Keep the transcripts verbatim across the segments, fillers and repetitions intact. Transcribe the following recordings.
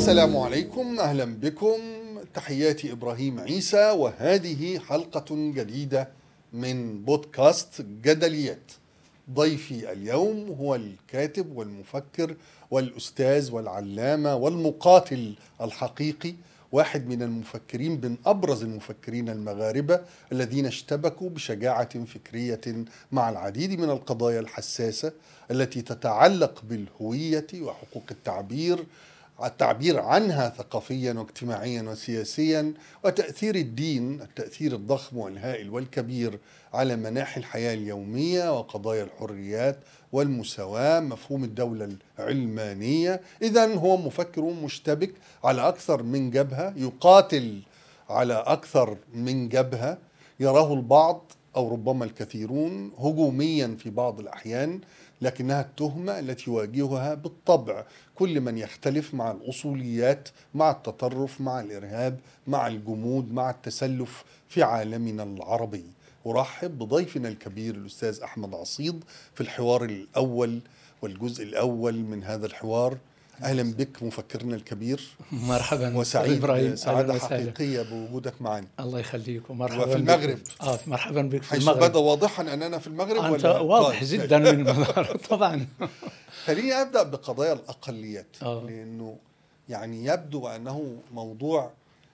السلام عليكم، أهلا بكم. تحياتي إبراهيم عيسى، وهذه حلقة جديدة من بودكاست جدليات. ضيفي اليوم هو الكاتب والمفكر والأستاذ والعلامة والمقاتل الحقيقي، واحد من المفكرين من أبرز المفكرين المغاربة الذين اشتبكوا بشجاعة فكرية مع العديد من القضايا الحساسة التي تتعلق بالهوية وحقوق التعبير التعبير عنها ثقافيا واجتماعيا وسياسيا، وتأثير الدين التأثير الضخم والهائل والكبير على مناحي الحياة اليومية وقضايا الحريات والمساواة، مفهوم الدولة العلمانية. إذن هو مفكر مشتبك على أكثر من جبهة، يقاتل على أكثر من جبهة، يراه البعض أو ربما الكثيرون هجوميا في بعض الأحيان، لكنها التهمة التي يواجهها بالطبع كل من يختلف مع الأصوليات، مع التطرف، مع الإرهاب، مع الجمود، مع التسلف في عالمنا العربي. أرحب بضيفنا الكبير الأستاذ أحمد عصيد في الحوار الأول والجزء الأول من هذا الحوار. أهلا بك مفكرنا الكبير. مرحبا وسعيد إبراهيم. سعادة حقيقية بوجودك معنا. الله يخليك، ومرحبا وفي المغرب. آه مرحبا بك في حيث المغرب. بدا واضحا أننا في المغرب. أنت ولا واضح طيب. جدا من المظهر طبعا. خليني أبدأ بقضايا الأقليات، آه. لأنه يعني يبدو أنه موضوع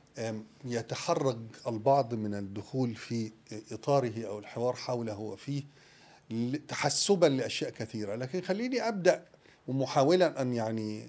يتحرج البعض من الدخول في إطاره أو الحوار حوله وفيه تحسبا لأشياء كثيرة، لكن خليني أبدأ ومحاولا أن يعني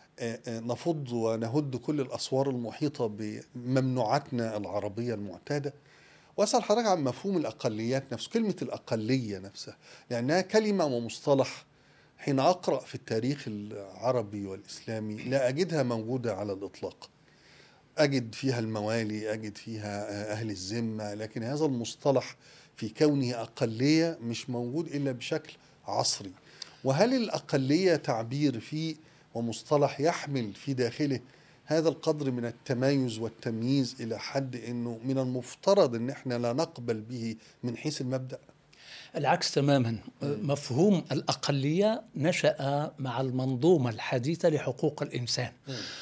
نفض ونهد كل الأسوار المحيطة بممنوعاتنا العربية المعتادة، وأسأل حضرتك عن مفهوم الأقليات نفسه، كلمة الأقلية نفسها، لأنها كلمة ومصطلح حين أقرأ في التاريخ العربي والإسلامي لا أجدها موجودة على الإطلاق. أجد فيها الموالي، أجد فيها أهل الذمة، لكن هذا المصطلح في كونه أقلية مش موجود إلا بشكل عصري. وهل الأقلية تعبير فيه ومصطلح يحمل في داخله هذا القدر من التمايز والتمييز إلى حد أنه من المفترض أن احنا لا نقبل به من حيث المبدأ؟ العكس تماما. مفهوم الأقلية نشأ مع المنظومة الحديثة لحقوق الإنسان،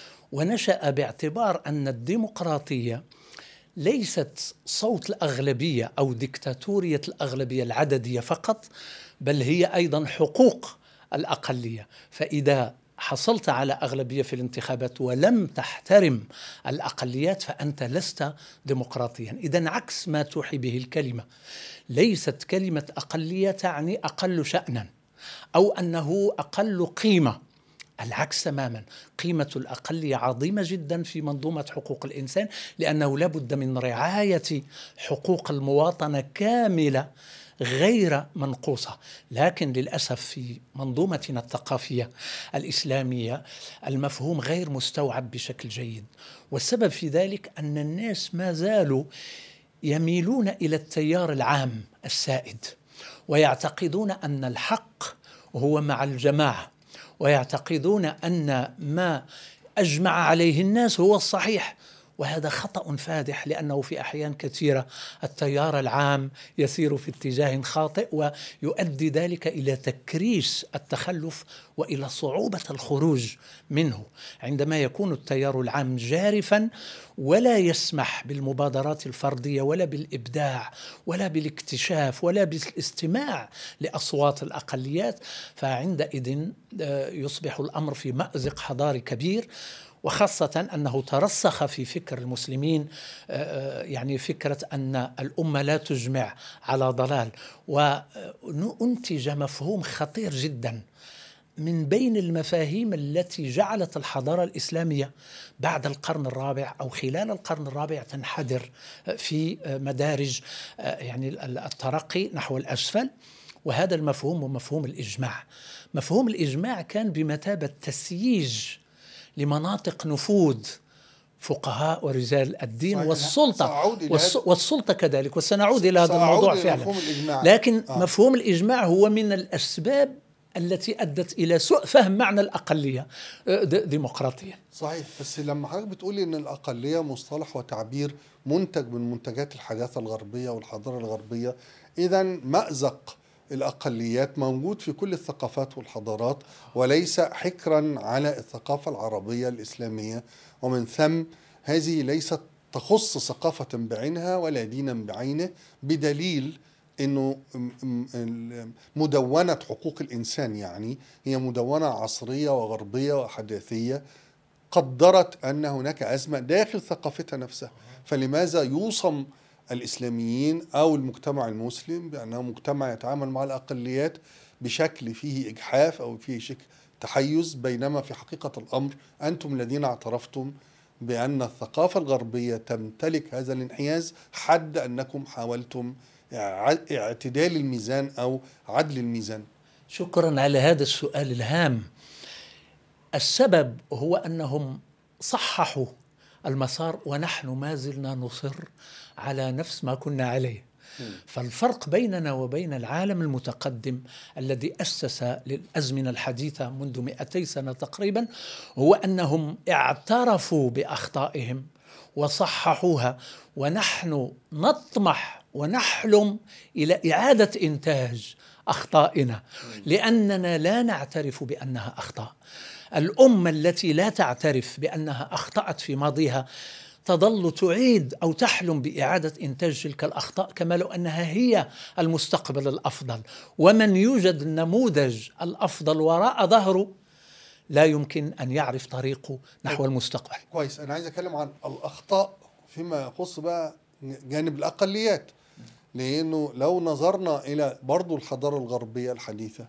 ونشأ باعتبار أن الديمقراطية ليست صوت الأغلبية أو ديكتاتورية الأغلبية العددية فقط، بل هي أيضا حقوق الأقلية. فإذا حصلت على أغلبية في الانتخابات ولم تحترم الأقليات فأنت لست ديمقراطيا. إذن عكس ما توحي به الكلمة، ليست كلمة أقلية تعني أقل شأنا أو أنه أقل قيمة. العكس تماما، قيمة الأقلية عظيمة جدا في منظومة حقوق الإنسان، لأنه لابد من رعاية حقوق المواطنة كاملة غير منقوصة. لكن للأسف في منظومتنا الثقافية الإسلامية المفهوم غير مستوعب بشكل جيد، والسبب في ذلك أن الناس ما زالوا يميلون إلى التيار العام السائد، ويعتقدون أن الحق هو مع الجماعة، ويعتقدون أن ما أجمع عليه الناس هو الصحيح، وهذا خطأ فادح، لأنه في أحيان كثيرة التيار العام يسير في اتجاه خاطئ، ويؤدي ذلك إلى تكريس التخلف وإلى صعوبة الخروج منه. عندما يكون التيار العام جارفا ولا يسمح بالمبادرات الفردية ولا بالإبداع ولا بالاكتشاف ولا بالاستماع لأصوات الأقليات، فعندئذ يصبح الأمر في مأزق حضاري كبير، وخاصة أنه ترسخ في فكر المسلمين يعني فكرة أن الأمة لا تجمع على ضلال، وأنتج مفهوم خطير جدا من بين المفاهيم التي جعلت الحضارة الإسلامية بعد القرن الرابع أو خلال القرن الرابع تنحدر في مدارج يعني الترقي نحو الأسفل. وهذا المفهوم هو مفهوم الإجماع. مفهوم الإجماع كان بمثابة تسييج لمناطق نفوذ فقهاء ورجال الدين والسلطة والسلطة كذلك، وسنعود إلى هذا الموضوع فعلا. لكن آه. مفهوم الإجماع هو من الأسباب التي أدت إلى سوء فهم معنى الأقلية ديمقراطيا. صحيح، بس لما حضرتك بتقولي أن الأقلية مصطلح وتعبير منتج من منتجات الحداثة الغربية والحضارة الغربية، إذن مأزق الأقليات موجود في كل الثقافات والحضارات، وليس حكرا على الثقافة العربية الإسلامية، ومن ثم هذه ليست تخص ثقافة بعينها ولا دينا بعينه، بدليل أنه مدونة حقوق الإنسان يعني هي مدونة عصرية وغربية وحداثية قدرت أن هناك أزمة داخل ثقافتها نفسها. فلماذا يوصم الإسلاميين أو المجتمع المسلم بأنه مجتمع يتعامل مع الأقليات بشكل فيه إجحاف أو فيه شكل تحيز، بينما في حقيقة الأمر أنتم الذين اعترفتم بأن الثقافة الغربية تمتلك هذا الانحياز، حد أنكم حاولتم اعتدال الميزان أو عدل الميزان. شكرا على هذا السؤال الهام. السبب هو أنهم صححوا المسار ونحن ما زلنا نصر على نفس ما كنا عليه. فالفرق بيننا وبين العالم المتقدم الذي أسس للأزمنة الحديثة منذ مئتي سنة تقريبا هو أنهم اعترفوا بأخطائهم وصححوها، ونحن نطمح ونحلم إلى إعادة إنتاج أخطائنا لأننا لا نعترف بأنها أخطاء. الأمة التي لا تعترف بأنها أخطأت في ماضيها تظل تعيد أو تحلم بإعادة إنتاج تلك الأخطاء كما لو أنها هي المستقبل الأفضل، ومن يوجد النموذج الأفضل وراء ظهره لا يمكن أن يعرف طريقه نحو المستقبل. كويس، أنا عايز أتكلم عن الأخطاء فيما يخص بقى جانب الأقليات، لأنه لو نظرنا إلى برضو الحضارة الغربية الحديثة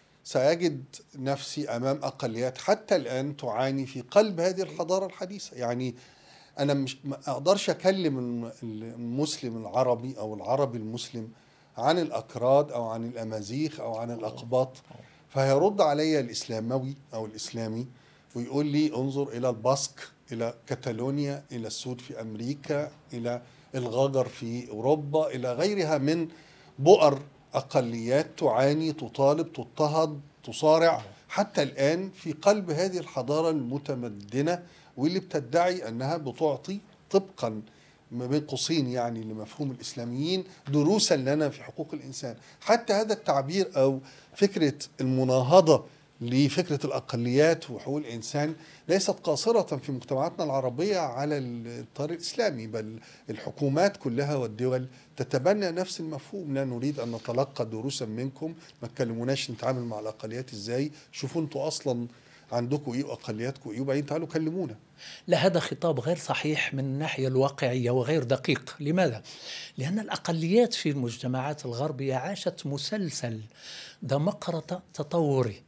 سأجد نفسي أمام أقليات حتى الآن تعاني في قلب هذه الحضارة الحديثة. يعني أنا مش ما أقدرش أكلم المسلم العربي أو العربي المسلم عن الأكراد أو عن الأمازيغ أو عن الأقباط، فهيرد علي الإسلاموي أو الإسلامي ويقول لي انظر إلى الباسك، إلى كاتالونيا، إلى السود في أمريكا، إلى الغاجر في أوروبا، إلى غيرها من بؤر أقليات تعاني، تطالب، تضطهد، تصارع حتى الآن في قلب هذه الحضارة المتمدنة، واللي بتدعي أنها بتعطي طبقا ما بين قوسين يعني لمفهوم الإسلاميين دروسا لنا في حقوق الإنسان. حتى هذا التعبير أو فكرة المناهضة لفكرة الأقليات وحقوق الإنسان ليست قاصرة في مجتمعاتنا العربية على الطار الإسلامي، بل الحكومات كلها والدول تتبنى نفس المفهوم. لا نريد أن نتلقى دروسا منكم، ما تكلموناش نتعامل مع الأقليات إزاي، شوفوا أنتوا أصلا عندكم إيه وأقلياتكم إيه وبعدين تعالوا كلمونا. لا، هذا خطاب غير صحيح من الناحية الواقعية وغير دقيق. لماذا؟ لأن الأقليات في المجتمعات الغربية عاشت مسلسل ديمقراطي تطوري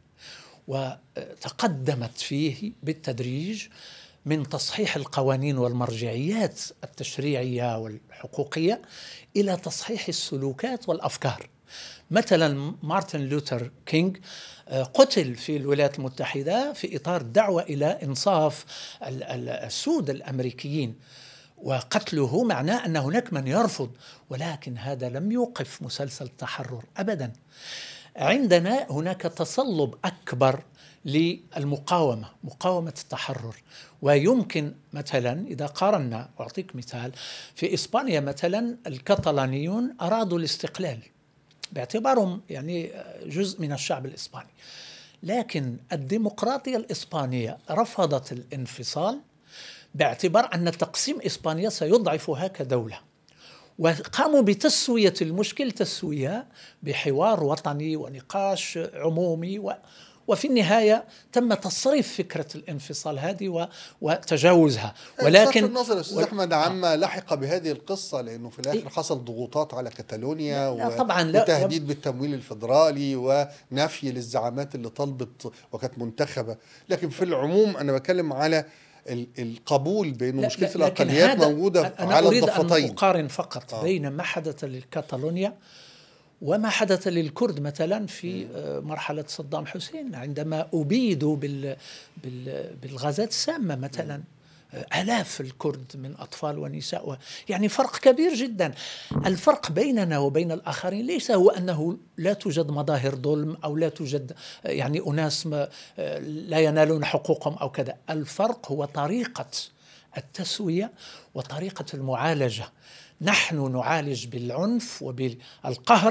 وتقدمت فيه بالتدريج من تصحيح القوانين والمرجعيات التشريعية والحقوقية إلى تصحيح السلوكات والأفكار. مثلا مارتن لوثر كينغ قتل في الولايات المتحدة في إطار دعوة إلى إنصاف السود الأمريكيين، وقتله معناه أن هناك من يرفض، ولكن هذا لم يوقف مسلسل التحرر أبدا. عندنا هناك تصلب أكبر للمقاومة، مقاومة التحرر. ويمكن مثلا إذا قارنا، أعطيك مثال، في إسبانيا مثلا الكتالونيون أرادوا الاستقلال باعتبارهم يعني جزء من الشعب الإسباني، لكن الديمقراطية الإسبانية رفضت الانفصال باعتبار أن تقسيم إسبانيا سيضعفها كدولة، وقاموا بتسوية المشكل تسوية بحوار وطني ونقاش عمومي، و وفي النهاية تم تصريف فكرة الانفصال هذه وتجاوزها. ولكن النظر أستاذ أحمد عما لحق بهذه القصة، لأنه في الآخر حصل ضغوطات على كاتالونيا لا لا طبعا لا وتهديد بالتمويل الفيدرالي ونفي للزعامات اللي طلبت وكانت منتخبة. لكن في العموم أنا بتكلم على القبول بأنه مشكلة الأقليات موجودة على الضفتين. أنا أريد أن أقارن فقط آه. بين ما حدث للكاتالونيا وما حدث للكرد مثلا في مرحلة صدام حسين عندما أبيدوا بال بالغازات السامة مثلا آلاف الكرد من أطفال ونساء، يعني فرق كبير جدا. الفرق بيننا وبين الآخرين ليس هو أنه لا توجد مظاهر ظلم أو لا توجد يعني أناس لا ينالون حقوقهم أو كذا. الفرق هو طريقة التسوية وطريقة المعالجة. نحن نعالج بالعنف وبالقهر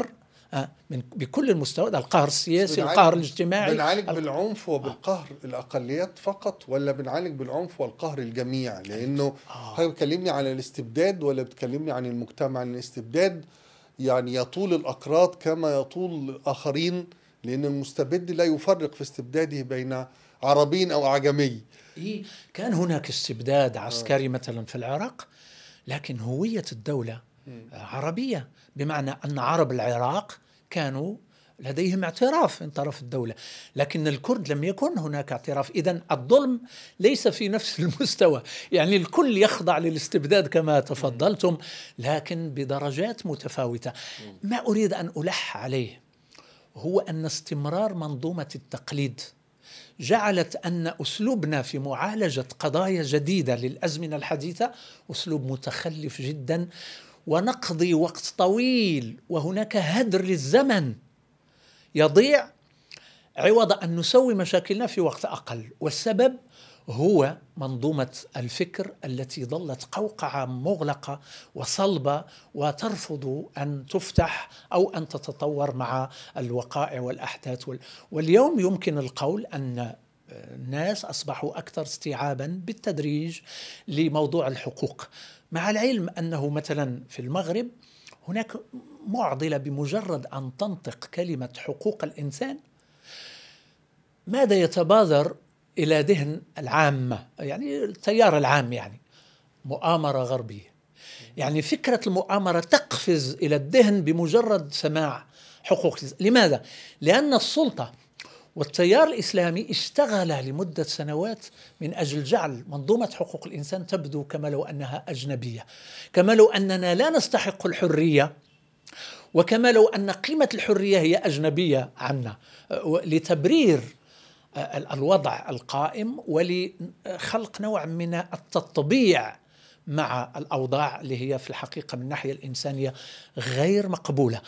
من بكل المستويات، القهر السياسي، بنعالج- القهر الاجتماعي. بنعالج بالعنف وبالقهر الأقليات فقط، ولا بنعالج بالعنف والقهر الجميع؟ لأنه آه. حضرتك بتكلمني عن الاستبداد ولا بتكلمني عن المجتمع؟ الاستبداد يعني يطول الأكراد كما يطول الآخرين، لأن المستبد لا يفرق في استبداده بين عربي أو أعجمي. إيه، كان هناك استبداد عسكري مثلا في العراق، لكن هوية الدولة عربية، بمعنى أن عرب العراق كانوا لديهم اعتراف من طرف الدولة، لكن الكرد لم يكن هناك اعتراف. إذن الظلم ليس في نفس المستوى، يعني الكل يخضع للاستبداد كما تفضلتم، لكن بدرجات متفاوتة. ما أريد أن ألح عليه هو أن استمرار منظومة التقليد جعلت أن أسلوبنا في معالجة قضايا جديدة للأزمنة الحديثة أسلوب متخلف جدا، ونقضي وقت طويل وهناك هدر للزمن يضيع عوض أن نسوي مشاكلنا في وقت أقل. والسبب هو منظومة الفكر التي ظلت قوقعة مغلقة وصلبة وترفض أن تفتح أو أن تتطور مع الوقائع والأحداث. واليوم يمكن القول أن الناس أصبحوا أكثر استيعابا بالتدريج لموضوع الحقوق، مع العلم أنه مثلا في المغرب هناك معضلة، بمجرد أن تنطق كلمة حقوق الإنسان ماذا يتبادر إلى ذهن العامة، يعني التيار العام، يعني مؤامرة غربية. يعني فكرة المؤامرة تقفز إلى الذهن بمجرد سماع حقوق. لماذا؟ لأن السلطة والتيار الإسلامي اشتغل لمدة سنوات من أجل جعل منظومة حقوق الإنسان تبدو كما لو أنها أجنبية، كما لو أننا لا نستحق الحرية، وكما لو أن قيمة الحرية هي أجنبية عنا، لتبرير الوضع القائم ولخلق نوع من التطبيع مع الأوضاع اللي هي في الحقيقة من الناحية الإنسانية غير مقبولة.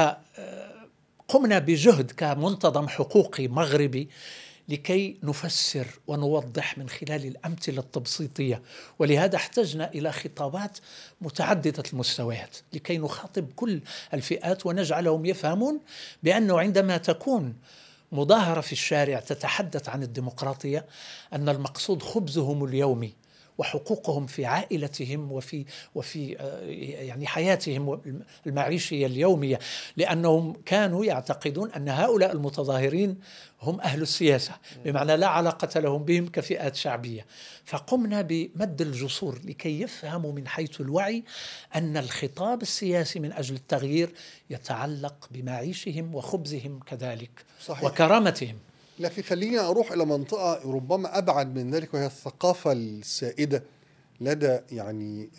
فقمنا بجهد كمنتظم حقوقي مغربي لكي نفسر ونوضح من خلال الأمثلة التبسيطية، ولهذا احتجنا إلى خطابات متعددة المستويات لكي نخاطب كل الفئات ونجعلهم يفهمون بأنه عندما تكون مظاهرة في الشارع تتحدث عن الديمقراطية أن المقصود خبزهم اليومي وحقوقهم في عائلتهم وفي وفي يعني حياتهم المعيشية اليومية، لأنهم كانوا يعتقدون أن هؤلاء المتظاهرين هم أهل السياسة، بمعنى لا علاقة لهم بهم كفئات شعبية. فقمنا بمد الجسور لكي يفهموا من حيث الوعي أن الخطاب السياسي من أجل التغيير يتعلق بمعيشهم وخبزهم كذلك. صحيح. وكرامتهم. لكن خليني أروح إلى منطقة ربما أبعد من ذلك، وهي الثقافة السائدة لدى يعني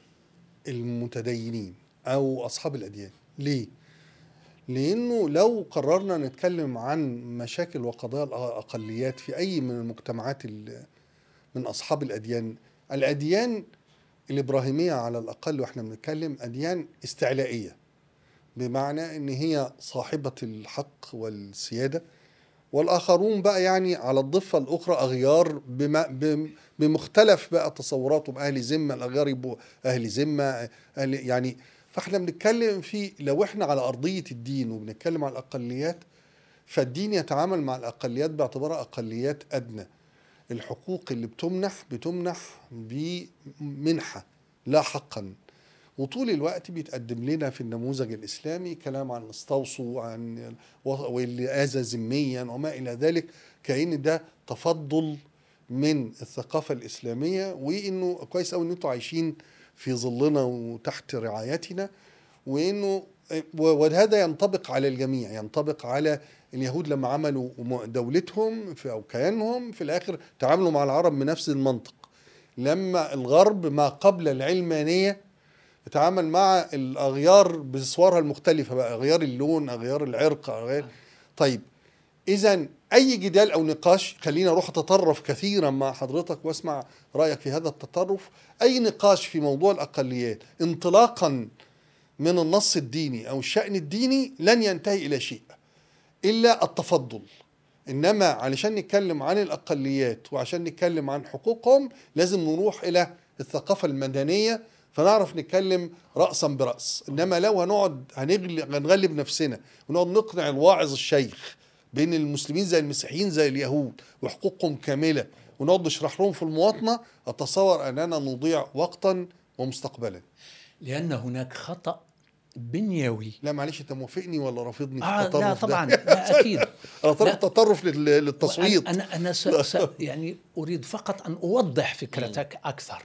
المتدينين أو أصحاب الأديان. ليه؟ لأنه لو قررنا نتكلم عن مشاكل وقضايا الأقليات في أي من المجتمعات من أصحاب الأديان، الأديان الإبراهيمية على الأقل وإحنا بنتكلم أديان استعلائية، بمعنى أن هي صاحبة الحق والسيادة، والآخرون بقى يعني على الضفة الأخرى أغيار بمختلف بقى تصوراتهم، أهل ذمة، الأغيار يبقوا أهل ذمة، أهل يعني. فإحنا بنتكلم في لو إحنا على أرضية الدين وبنتكلم على الأقليات، فالدين يتعامل مع الأقليات باعتبارها أقليات أدنى. الحقوق اللي بتمنح بتمنح بمنحة لا حقا، وطول الوقت بيتقدم لنا في النموذج الإسلامي كلام عن استوصوا عن واللي آذى ذميا وما إلى ذلك، كأن ده تفضل من الثقافة الإسلامية، وإنه كويس أوي إن أنتوا عايشين في ظلنا وتحت رعايتنا، وإنه وهذا ينطبق على الجميع، ينطبق على اليهود لما عملوا دولتهم في أو كيانهم في الآخر تعاملوا مع العرب بنفس المنطق. لما الغرب ما قبل العلمانية يتعامل مع الأغيار بصورها المختلفة بقى، أغيار اللون، أغيار العرق، أغيار. طيب إذن أي جدال أو نقاش، خلينا أروح أتطرف كثيرا مع حضرتك واسمع رأيك في هذا التطرف. أي نقاش في موضوع الأقليات انطلاقا من النص الديني أو الشأن الديني لن ينتهي إلى شيء إلا التفضل. إنما علشان نتكلم عن الأقليات وعشان نتكلم عن حقوقهم لازم نروح إلى الثقافة المدنية فنعرف نتكلم رأسا برأس. إنما لو هنقعد هنغلب, هنغلب نفسنا ونقعد نقنع الواعظ الشيخ بين المسلمين زي المسيحيين زي اليهود وحقوقهم كاملة ونقعد نشرح لهم في المواطنة، أتصور أننا نضيع وقتا ومستقبلا. لأن هناك خطأ بنيوي. لا معلش، أنت موافقني ولا رافضني في آه التطرف؟ لا طبعا ده؟ لا أكيد. أنا طرف تطرف للتصويت. أنا أنا س... س... يعني أريد فقط أن أوضح فكرتك أكثر.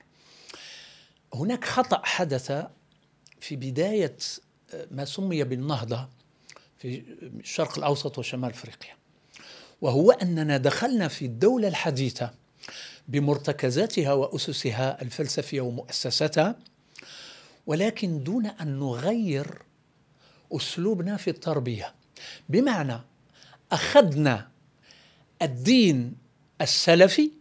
هناك خطأ حدث في بداية ما سمي بالنهضة في الشرق الأوسط وشمال أفريقيا، وهو أننا دخلنا في الدولة الحديثة بمرتكزاتها وأسسها الفلسفية ومؤسساتها، ولكن دون أن نغير أسلوبنا في التربية. بمعنى أخذنا الدين السلفي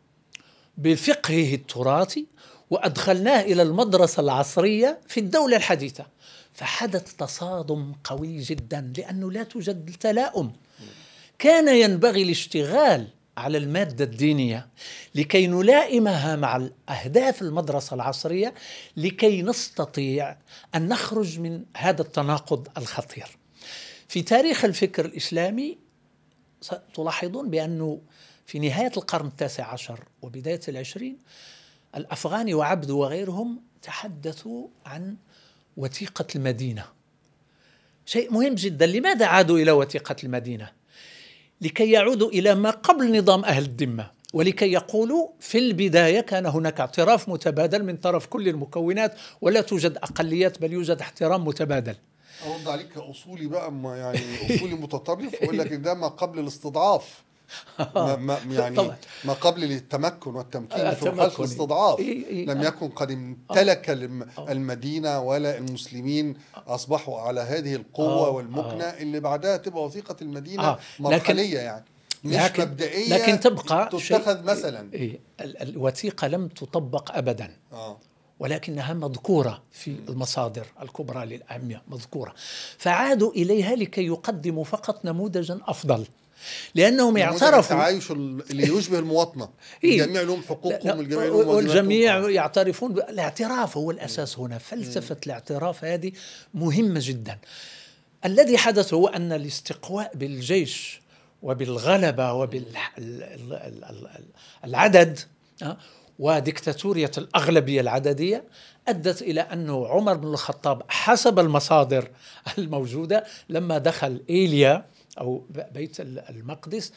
بفقهه التراثي وأدخلناه إلى المدرسة العصرية في الدولة الحديثة، فحدث تصادم قوي جدا لأنه لا توجد تلاؤم. كان ينبغي الاشتغال على المادة الدينية لكي نلائمها مع الأهداف المدرسة العصرية لكي نستطيع أن نخرج من هذا التناقض الخطير. في تاريخ الفكر الإسلامي تلاحظون بأنه في نهاية القرن التاسع عشر وبداية العشرين الأفغاني وعبده وغيرهم تحدثوا عن وثيقة المدينة. شيء مهم جدا. لماذا عادوا إلى وثيقة المدينة؟ لكي يعودوا إلى ما قبل نظام أهل الذمة، ولكي يقولوا في البداية كان هناك اعتراف متبادل من طرف كل المكونات ولا توجد أقليات بل يوجد احترام متبادل. أرد عليك كأصولي بقى، ما يعني أصولي متطرف، أقول لك إن ده ما قبل الاستضعاف، ما ما يعني طبعا. ما قبل التمكن والتمكين في مرحلة الاستضعاف. لم يكن قد امتلك المدينة ولا المسلمين أصبحوا على هذه القوة والمكنة اللي بعدها تبقى وثيقة المدينة مرحلية، يعني مش لكن مبدئية لكن تبقى تتخذ مثلا. الوثيقة لم تطبق أبدا، ولكنها مذكورة في المصادر الكبرى للأهمية مذكورة، فعادوا إليها لكي يقدموا فقط نموذجا أفضل، لأنهم يعترفوا التعايش اللي يشبه المواطنة. الجميع لهم حقوقهم والجميع يعترفون. الاعتراف هو الأساس هنا. فلسفة م. الاعتراف هذه مهمة جدا. الذي حدث هو أن الاستقواء بالجيش وبالغلبة وبالعدد وديكتاتورية الأغلبية العددية أدت إلى أنه عمر بن الخطاب حسب المصادر الموجودة لما دخل إيليا أو بيت المقدس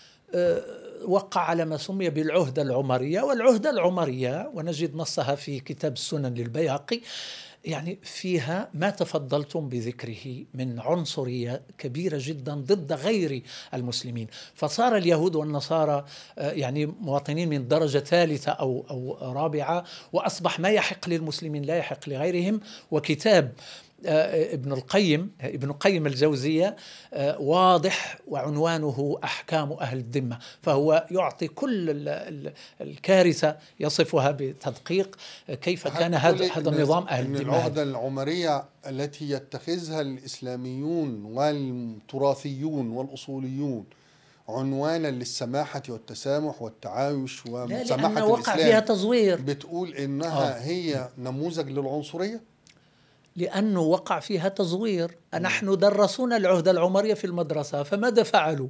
وقع على ما سمي بالعهدة العمرية. والعهدة العمرية ونجد نصها في كتاب السنن للبيهقي يعني فيها ما تفضلتم بذكره من عنصرية كبيرة جدا ضد غير المسلمين، فصار اليهود والنصارى يعني مواطنين من درجة ثالثة أو, أو رابعة، وأصبح ما يحق للمسلمين لا يحق لغيرهم. وكتاب ابن القيم ابن القيم الجوزية واضح وعنوانه أحكام أهل الذمة، فهو يعطي كل الكارثة يصفها بتدقيق كيف كان هذا هذا النظام أهل الذمة. العهدة العمرية التي يتخذها الإسلاميون والتراثيون والأصوليون عنوانا للسماحة والتسامح والتعايش وسماحة الإسلام وقع فيها تزوير، بتقول إنها آه. هي نموذج للعنصرية؟ لأنه وقع فيها تزوير. نحن درسونا العهدة العمرية في المدرسة، فماذا فعلوا؟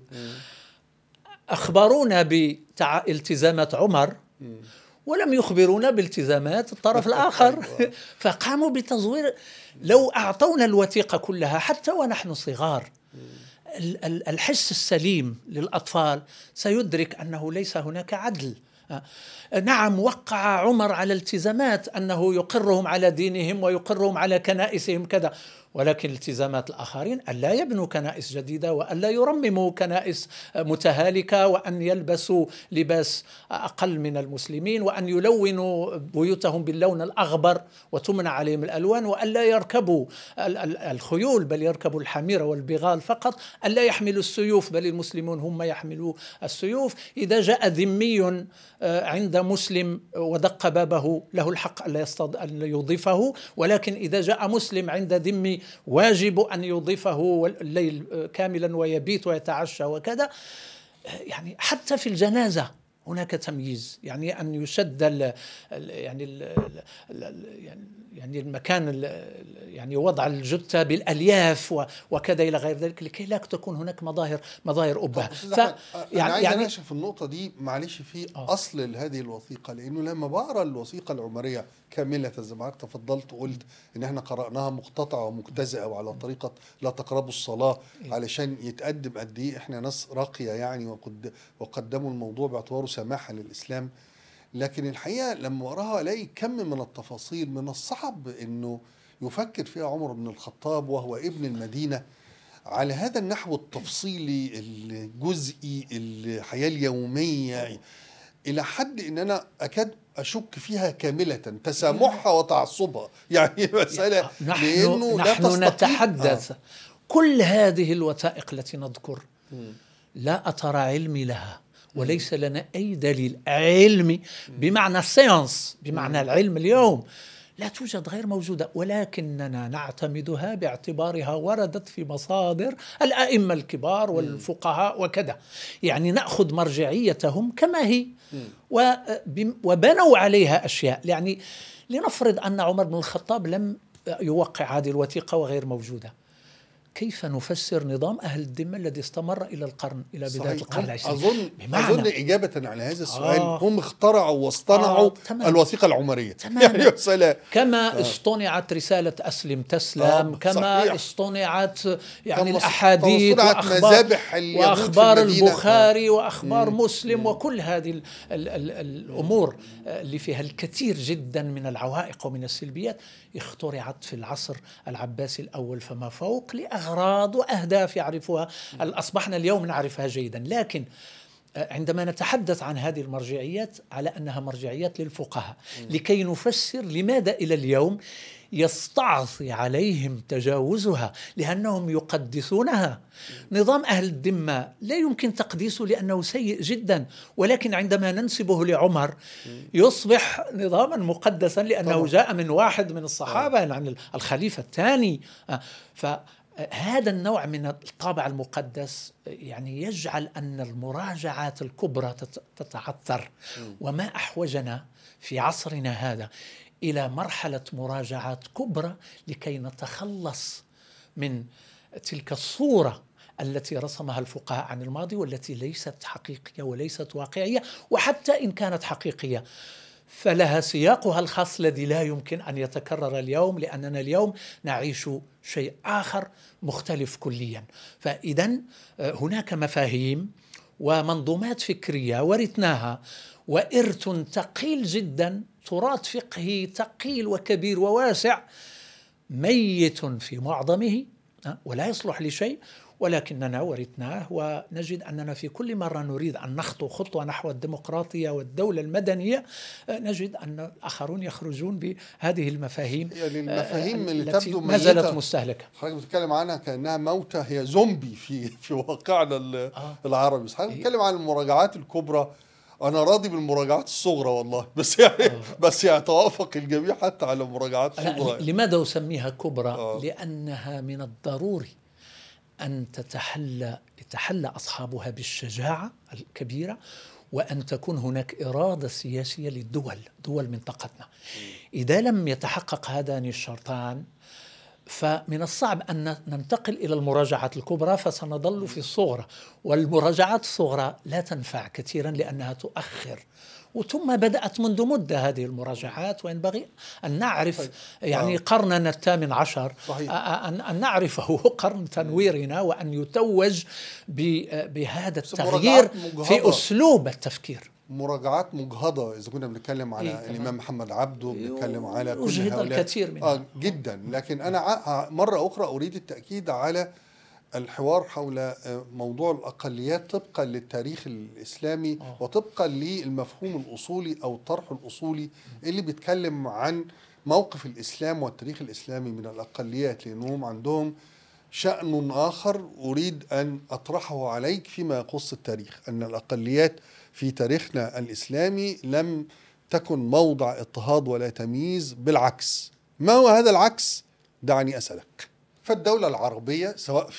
أخبرونا بالتزامات عمر ولم يخبرونا بالتزامات الطرف الآخر، فقاموا بتزوير. لو أعطونا الوثيقة كلها حتى ونحن صغار، الحس السليم للأطفال سيدرك أنه ليس هناك عدل. نعم وقع عمر على التزامات أنه يقرهم على دينهم ويقرهم على كنائسهم كذا، ولكن التزامات الآخرين ألا يبنوا كنائس جديدة وألا يرمموا كنائس متهالكة وأن يلبسوا لباس أقل من المسلمين وأن يلونوا بيوتهم باللون الأغبر وتمنع عليهم الألوان وألا يركبوا الخيول بل يركبوا الحمير والبغال فقط، ألا يحملوا السيوف بل المسلمون هم يحملوا السيوف. إذا جاء ذمي عند مسلم ودق بابه له الحق أن يضيفه، ولكن إذا جاء مسلم عند ذمي واجب أن يضيفه الليل كاملا ويبيت ويتعشى وكذا. يعني حتى في الجنازة هناك تمييز، يعني أن يشد ال يعني ال يعني يعني المكان ال يعني وضع الجثة بالألياف وكذا إلى غير ذلك، لكي لا تكون هناك مظاهر مظاهر أبهة. ف يعني أنا عايز يعني أناقش في النقطة دي معلش في آه. أصل هذه الوثيقة، لأنه لما بقرأ الوثيقة العمرية كاملة زي ما تفضلت وقلت إن إحنا قرأناها مقتطعة ومجتزئة وعلى طريقة لا تقربوا الصلاة علشان يتقدم قد إيه إحنا ناس راقية يعني، وقد وقدموا الموضوع باعتباره سماحة للإسلام. لكن الحقيقة لما أقراها ألاقي كم من التفاصيل من الصعب إنه يفكر فيها عمر بن الخطاب وهو ابن المدينة على هذا النحو التفصيلي الجزئي، الحياة اليومية، إلى حد إن أنا أكاد أشك فيها كاملة تسامحها وتعصبها يعني مسألة نحن, لأنه نحن لا نتحدث آه. كل هذه الوثائق التي نذكر لا أثر علمي لها، وليس لنا أي دليل علمي بمعنى السيانس، بمعنى العلم اليوم لا توجد، غير موجودة، ولكننا نعتمدها باعتبارها وردت في مصادر الأئمة الكبار والفقهاء وكذا، يعني نأخذ مرجعيتهم كما هي وبنوا عليها أشياء. يعني لنفرض أن عمر بن الخطاب لم يوقع هذه الوثيقة وغير موجودة، كيف نفسر نظام أهل الذمة الذي استمر إلى القرن إلى بداية القرن العشرين؟ أظن أظن إجابة على هذا السؤال آه هم اخترعوا واصطنعوا آه الوثيقة العمرية يعني كما آه اصطنعت رسالة أسلم تسلم، آه كما صحيح. اصطنعت يعني الأحاديث وأخبار, وأخبار البخاري آه وأخبار مم. مسلم مم. وكل هذه ال ال ال الأمور اللي فيها الكثير جدا من العوائق ومن السلبيات اخترعت في العصر العباسي الأول فما فوق لأغراض وأهداف يعرفها، أصبحنا اليوم نعرفها جيدا. لكن عندما نتحدث عن هذه المرجعيات على أنها مرجعيات للفقهاء لكي نفسر لماذا إلى اليوم يستعصي عليهم تجاوزها، لأنهم يقدسونها. نظام أهل الذمة لا يمكن تقديسه لأنه سيء جدا، ولكن عندما ننسبه لعمر يصبح نظاما مقدسا لأنه طبعا. جاء من واحد من الصحابة عن يعني الخليفة الثاني. فهذا النوع من الطابع المقدس يعني يجعل أن المراجعات الكبرى تتعثر، وما أحوجنا في عصرنا هذا إلى مرحلة مراجعات كبرى لكي نتخلص من تلك الصورة التي رسمها الفقهاء عن الماضي والتي ليست حقيقية وليست واقعية، وحتى إن كانت حقيقية فلها سياقها الخاص الذي لا يمكن أن يتكرر اليوم، لأننا اليوم نعيش شيء آخر مختلف كليا. فإذن هناك مفاهيم ومنظومات فكرية ورثناها، وإرث ثقيل جدا، تراث فقهي ثقيل وكبير وواسع ميت في معظمه ولا يصلح لشيء، ولكننا ورثناه، ونجد أننا في كل مرة نريد أن نخطو خطوة نحو الديمقراطية والدولة المدنية نجد أن الآخرون يخرجون بهذه المفاهيم، يعني المفاهيم اللي التي تبدو ما زالت مستهلكة. حضرتك بتتكلم عنها كأنها موتة، هي زومبي في في واقعنا آه. العربي. حضرتك بتتكلم عن المراجعات الكبرى، أنا راضي بالمراجعات الصغرى والله، بس يعني آه. بس يتوافق الجميع حتى على المراجعات الصغرى. لماذا أسميها كبرى؟ آه. لأنها من الضروري أن تتحلى يتحلى أصحابها بالشجاعة الكبيرة، وأن تكون هناك إرادة سياسية للدول دول منطقتنا. إذا لم يتحقق هذان الشرطان فمن الصعب أن ننتقل إلى المراجعات الكبرى، فسنظل في الصغرى، والمراجعات الصغرى لا تنفع كثيرا لأنها تؤخر، وثم بدأت منذ مدة هذه المراجعات، وينبغي أن نعرف صحيح. يعني قرننا الثامن عشر صحيح. أن نعرفه قرن تنويرنا، وأن يتوج بهذا التغيير في أسلوب التفكير. مراجعات مجهضة إذا كنا بنتكلم على إيه الإمام محمد عبده، بنتكلم على كل هؤلاء الكثير منها آه جدا. لكن أنا مرة أخرى أريد التأكيد على الحوار حول موضوع الأقليات طبقا للتاريخ الإسلامي أوه. وطبقا للمفهوم الأصولي أو الطرح الأصولي اللي بيتكلم عن موقف الإسلام والتاريخ الإسلامي من الأقليات، لأنهم عندهم شأن آخر أريد أن أطرحه عليك فيما يخص التاريخ. أن الأقليات في تاريخنا الإسلامي لم تكن موضع اضطهاد ولا تمييز، بالعكس. ما هو هذا العكس؟ دعني أسألك. فالدولة العربية سواء في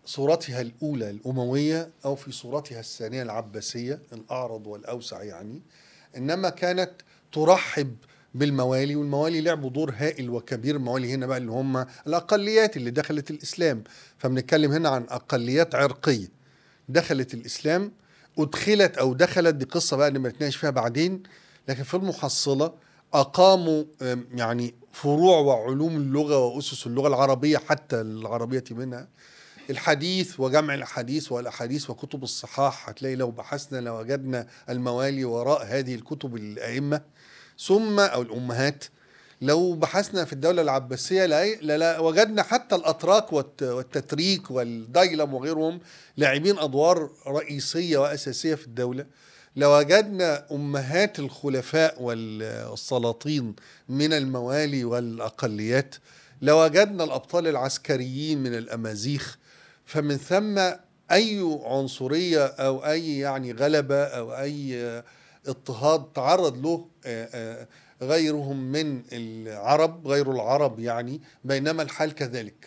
صورتها الأولى الأموية أو في صورتها الثانية العباسية الأعرض والأوسع يعني، إنما كانت ترحب بالموالي، والموالي لعبوا دور هائل وكبير. الموالي هنا بقى اللي هم الأقليات اللي دخلت الإسلام، فبنتكلم هنا عن أقليات عرقية دخلت الإسلام، أدخلت أو دخلت، دي قصة بقى اللي بنتناقش فيها بعدين، لكن في المحصلة أقاموا يعني فروع وعلوم اللغة وأسس اللغة العربية، حتى العربية منها الحديث وجمع الأحاديث والأحاديث وكتب الصحاح. هتلاقي لو بحثنا لوجدنا الموالي وراء هذه الكتب الأئمة ثم أو الأمهات. لو بحثنا في الدولة العباسية لا, لا وجدنا حتى الأتراك والتتريك والديلم وغيرهم لاعبين أدوار رئيسية وأساسية في الدولة. لوجدنا أمهات الخلفاء والسلاطين من الموالي والأقليات. لوجدنا الأبطال العسكريين من الأمازيغ. فمن ثم أي عنصرية أو أي يعني غلبة أو أي اضطهاد تعرض له غيرهم من العرب، غير العرب يعني، بينما الحال كذلك.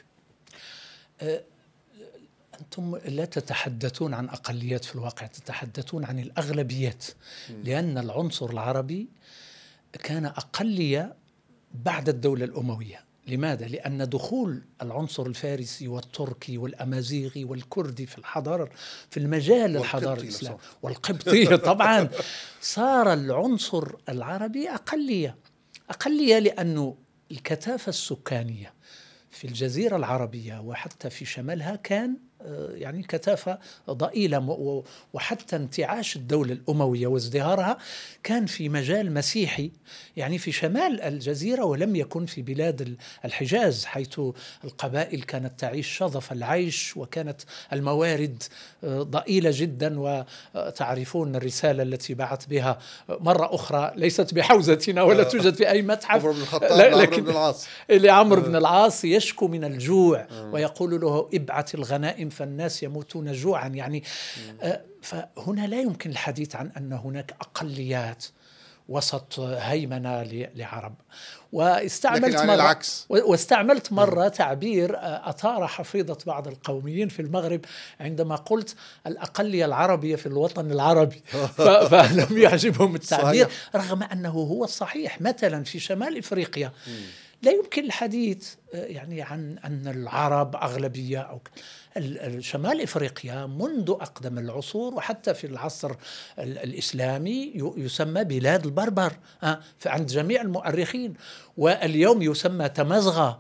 أنتم لا تتحدثون عن أقليات في الواقع، تتحدثون عن الأغلبيات، لأن العنصر العربي كان أقلية بعد الدولة الأموية. لماذا؟ لأن دخول العنصر الفارسي والتركي والأمازيغي والكردي في الحضارة في المجال الحضارة الإسلامي والقبطية طبعا صار العنصر العربي أقلية أقلية لأنه الكثافة السكانية في الجزيرة العربية وحتى في شمالها كان يعني كثافة ضئيلة، وحتى انتعاش الدولة الأموية وازدهارها كان في مجال مسيحي يعني في شمال الجزيرة، ولم يكن في بلاد الحجاز حيث القبائل كانت تعيش شظف العيش وكانت الموارد ضئيلة جدا. وتعرفون الرسالة التي بعث بها مرة أخرى ليست بحوزتنا ولا توجد في أي متحف، لكن لعمرو بن العاص يشكو من الجوع ويقول له ابعث الغنائم فالناس يموتون جوعا يعني. آه فهنا لا يمكن الحديث عن أن هناك أقليات وسط هيمنة لعرب. واستعملت يعني مرة العكس. واستعملت مرة تعبير أثار حفيظة بعض القوميين في المغرب عندما قلت الأقلية العربية في الوطن العربي فلم يعجبهم التعبير رغم أنه هو الصحيح. مثلا في شمال إفريقيا لا يمكن الحديث يعني عن أن العرب أغلبية أو شمال إفريقيا منذ أقدم العصور وحتى في العصر الإسلامي يسمى بلاد البربر عند جميع المؤرخين، واليوم يسمى تمزغة،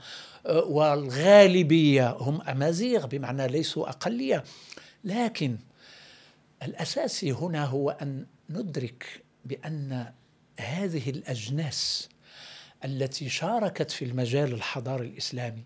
والغالبية هم أمازيغ بمعنى ليسوا أقلية. لكن الأساسي هنا هو أن ندرك بأن هذه الأجناس التي شاركت في المجال الحضاري الإسلامي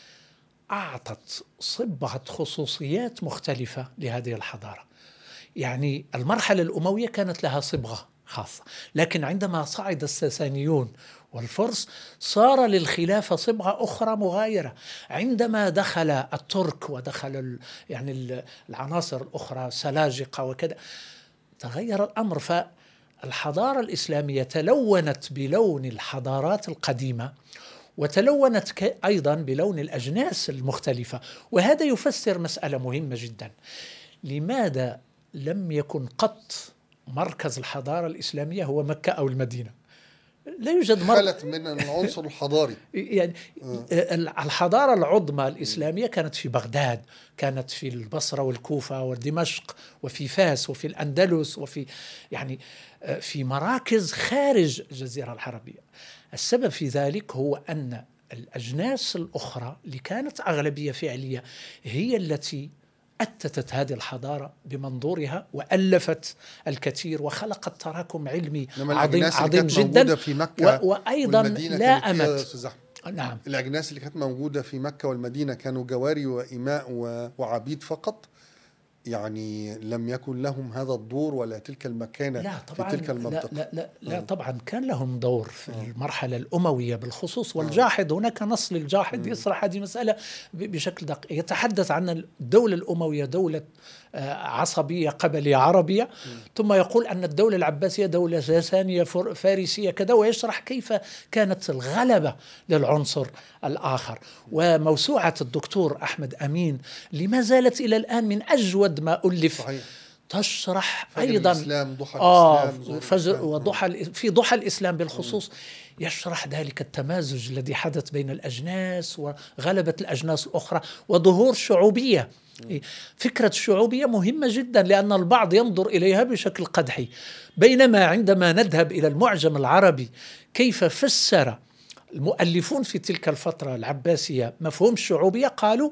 أعطت صبغة خصوصيات مختلفة لهذه الحضارة. يعني المرحلة الأموية كانت لها صبغة خاصة، لكن عندما صعد الساسانيون والفرس صار للخلافة صبغة أخرى مغايرة. عندما دخل الترك ودخل يعني العناصر الأخرى سلاجقة وكذا تغير الأمر. فالحضارة الإسلامية تلونت بلون الحضارات القديمة وتلونت أيضا بلون الأجناس المختلفة. وهذا يفسر مسألة مهمة جدا: لماذا لم يكن قط مركز الحضارة الإسلامية هو مكة أو المدينة؟ لا يوجد مركز خلت من العنصر الحضاري. يعني الحضارة العظمى الإسلامية كانت في بغداد، كانت في البصرة والكوفة ودمشق وفي فاس وفي الأندلس وفي يعني في مراكز خارج الجزيرة العربية. السبب في ذلك هو أن الأجناس الأخرى اللي كانت أغلبية فعلية هي التي أتتت هذه الحضارة بمنظورها وألفت الكثير وخلقت تراكم علمي عظيم عظيم جدا في مكة و... وأيضا لائمت. نعم. الأجناس اللي كانت موجودة في مكة والمدينة كانوا جواري وإماء وعبيد فقط. يعني لم يكن لهم هذا الدور ولا تلك المكانة لا طبعا في تلك المنطقة؟ لا لا, لا, لا آه. طبعا كان لهم دور في آه. المرحلة الأموية بالخصوص. والجاحظ هناك نص للجاحظ يصرح هذه مسألة بشكل دقيق، يتحدث عن الدولة الأموية دولة عصبية قبلية عربية، م. ثم يقول أن الدولة العباسية دولة ساسانية فارسية كذا، ويشرح كيف كانت الغلبة للعنصر الآخر. وموسوعة الدكتور أحمد أمين لما زالت إلى الآن من أجود ما ألف. صحيح. تشرح فجر أيضا الإسلام، ضحى آه الإسلام، فجر وضحى في ضحى الإسلام بالخصوص، يشرح ذلك التمازج الذي حدث بين الأجناس وغلبة الأجناس الأخرى وظهور شعوبية. فكرة الشعوبية مهمة جدا، لأن البعض ينظر إليها بشكل قدحي، بينما عندما نذهب إلى المعجم العربي كيف فسر المؤلفون في تلك الفترة العباسية مفهوم الشعوبية، قالوا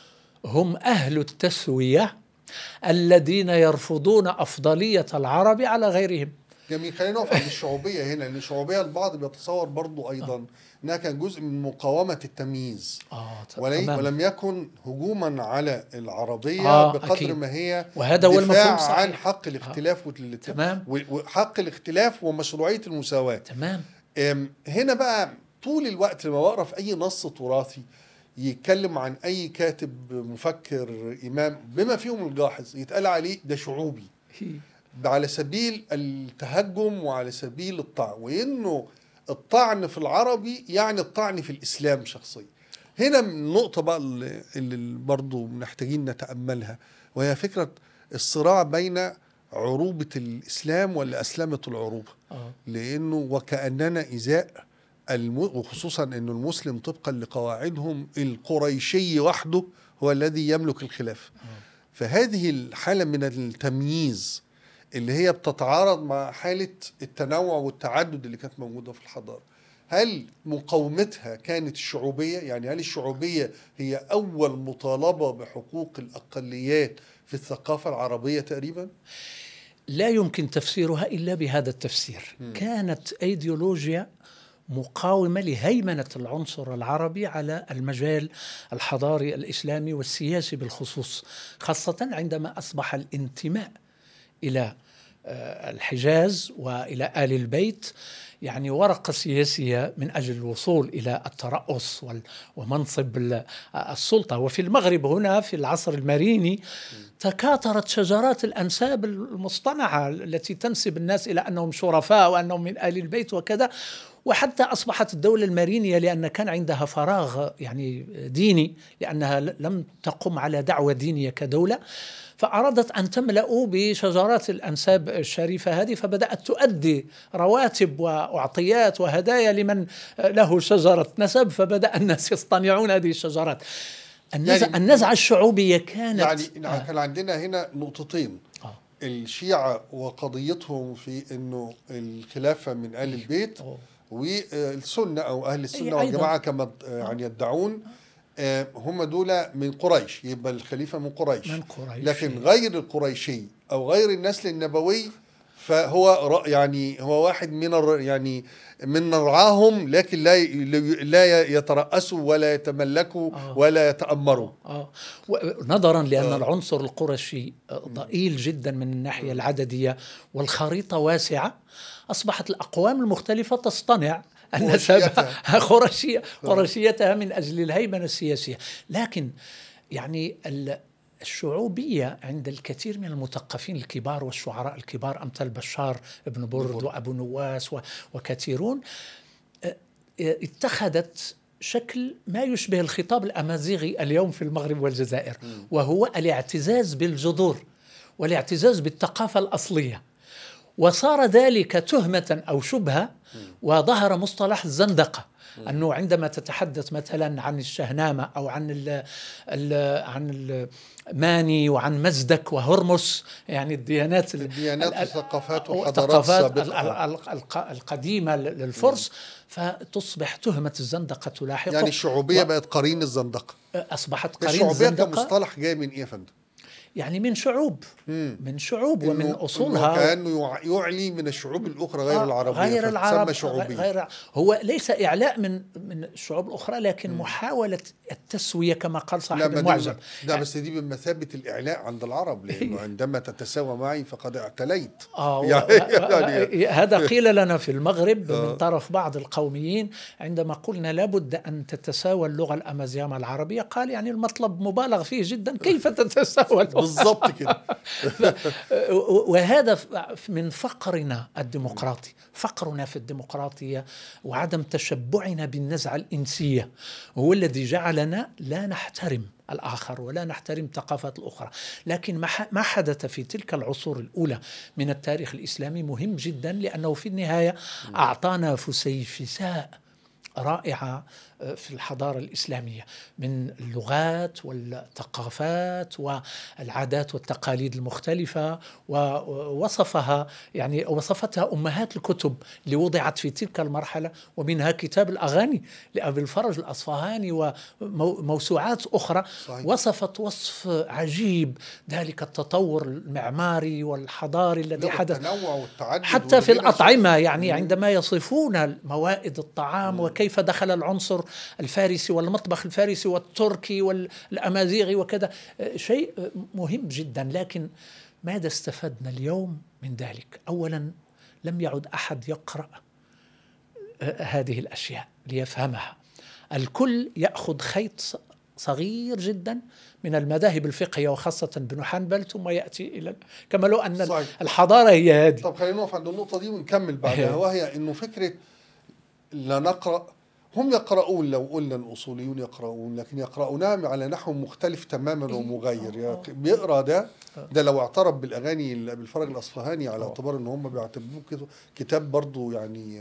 هم أهل التسوية الذين يرفضون أفضلية العرب على غيرهم. جميل. خلينا نقف عند الشعوبية هنا، لأن الشعوبية البعض بيتصور برضو أيضا آه. أنها كان جزء من مقاومة التمييز، آه ولي ولم يكن هجوما على العربية آه بقدر أكيد. ما هي وهذا هو المفهوم صحيح. عن حق الاختلاف آه. تمام. وحق الاختلاف ومشروعية المساواة. تمام. هنا بقى طول الوقت لما بقرأ في أي نص تراثي يتكلم عن أي كاتب مفكر إمام بما فيهم الجاحظ يتقال عليه ده شعوبي على سبيل التهجم وعلى سبيل الطعن، وإنه الطعن في العربي يعني الطعن في الإسلام شخصيا. هنا النقطة بقى اللي برضو محتاجين نتأملها، وهي فكرة الصراع بين عروبة الإسلام ولا أسلمة العروبة. آه. لأنه وكأننا إزاء الم... وخصوصا أن المسلم طبقا لقواعدهم القريشي وحده هو الذي يملك الخلافة. آه. فهذه الحالة من التمييز اللي هي بتتعارض مع حالة التنوع والتعدد اللي كانت موجودة في الحضارة، هل مقاومتها كانت الشعوبية؟ يعني هل الشعوبية هي أول مطالبة بحقوق الأقليات في الثقافة العربية تقريبا؟ لا يمكن تفسيرها إلا بهذا التفسير. م. كانت أيديولوجيا مقاومة لهيمنة العنصر العربي على المجال الحضاري الإسلامي والسياسي بالخصوص، خاصة عندما أصبح الانتماء إلى الحجاز وإلى آل البيت يعني ورقة سياسية من أجل الوصول إلى الترأس ومنصب السلطة. وفي المغرب هنا في العصر الماريني تكاثرت شجرات الأنساب المصطنعة التي تنسب الناس إلى أنهم شرفاء وأنهم من آل البيت وكذا، وحتى أصبحت الدولة المارينية لأن كان عندها فراغ يعني ديني، لأنها لم تقم على دعوة دينية كدولة، فأرادت أن تملأ بشجرات الأنساب الشريفة هذه، فبدأت تؤدي رواتب وأعطيات وهدايا لمن له شجرة نسب، فبدأ الناس يصطنعون هذه الشجرات. النزع, يعني النزعة الشيوية كانت يعني آه كان عندنا هنا نقطتين، آه الشيعة وقضيتهم في أنه الخلافة من آل البيت، أوه. والسنة أو أهل السنة والجماعة كما يعني يدعون هم دول من قريش، يبقى الخليفة من قريش. من قريش. لكن غير القريشي أو غير النسل النبوي فهو يعني هو واحد من يعني من رعاهم، لكن لا لا يترأسوا ولا يتملكوا آه. ولا يتأمروا. آه. نظرا لأن آه. العنصر القرشي ضئيل جدا من الناحية العددية والخريطة واسعة، أصبحت الأقوام المختلفة تصطنع النسب قرشية قرشيتها من أجل الهيمنة السياسية. لكن يعني الشعوبية عند الكثير من المثقفين الكبار والشعراء الكبار أمثال بشار بن برد وأبو نواس وكثيرون اتخذت شكل ما يشبه الخطاب الأمازيغي اليوم في المغرب والجزائر، وهو الاعتزاز بالجذور والاعتزاز بالثقافة الأصلية، وصار ذلك تهمة أو شبهة، وظهر مصطلح الزندقة، أنه عندما تتحدث مثلا عن الشهنامة أو عن ال ال عن الماني وعن مزدك وهرمس، يعني الديانات الديانات والثقافات والحضارات القديمة للفرس، فتصبح تهمة الزندقة تلاحقه. يعني الشعوبية و... بقت قرين الزندقة. أصبحت قرين الزندقة. الشعوبية كمصطلح جاي من إيه يا فندم؟ يعني من شعوب مم. من شعوب إنه- ومن أصولها، إنه كأنه يع- يعلي من الشعوب الأخرى غير آه، العربية، غير العرب، فتسمى شعوبية. غير هو ليس إعلاء من من الشعوب الأخرى، لكن مم. محاولة التسوية كما قال لا، صاحب ما المعجم. دي ده بس دي بمثابة الإعلاء عند العرب، لأنه عندما تتساوى معي فقد اعتليت. آه و- يعني يعني هذا قيل لنا في المغرب آه. من طرف بعض القوميين عندما قلنا لابد أن تتساوى اللغة الأمازيغ مع العربية، قال يعني المطلب مبالغ فيه جدا، كيف تتساوى اللغة؟ بالضبط كده. وهذا من فقرنا الديمقراطي، فقرنا في الديمقراطية وعدم تشبعنا بالنزعة الإنسية هو الذي جعلنا لا نحترم الآخر ولا نحترم ثقافات الأخرى. لكن ما حدث في تلك العصور الأولى من التاريخ الإسلامي مهم جدا، لأنه في النهاية أعطانا فسيفساء رائعة في الحضارة الإسلامية من اللغات والثقافات والعادات والتقاليد المختلفة، ووصفها يعني وصفتها أمهات الكتب اللي وضعت في تلك المرحلة، ومنها كتاب الأغاني لأبي الفرج الأصفهاني وموسوعات أخرى. صحيح. وصفت وصف عجيب ذلك التطور المعماري والحضاري الذي حدث، حتى في الأطعمة، يعني عندما يصفون موائد الطعام وكيف دخل العنصر الفارسي والمطبخ الفارسي والتركي والأمازيغي وكذا، شيء مهم جدا. لكن ماذا استفدنا اليوم من ذلك؟ أولا، لم يعد أحد يقرأ هذه الأشياء ليفهمها، الكل يأخذ خيط صغير جدا من المذاهب الفقهية وخاصة ابن حنبل، ثم يأتي إلى كما لو أن صحيح. الحضارة هي هذه. طب خلينا نقف عند النقطة دي ونكمل بعدها، وهي إنه فكرة لا نقرأ. هم يقرؤون، لو قلنا الأصوليون يقرؤون، لكن يقرؤونها على نحو مختلف تماما ومغير. يعني بيقرأ ده ده لو اعترف بالأغاني أبي الفرج الأصفهاني على اعتبار إن هم بيعتبروه كتاب برضو يعني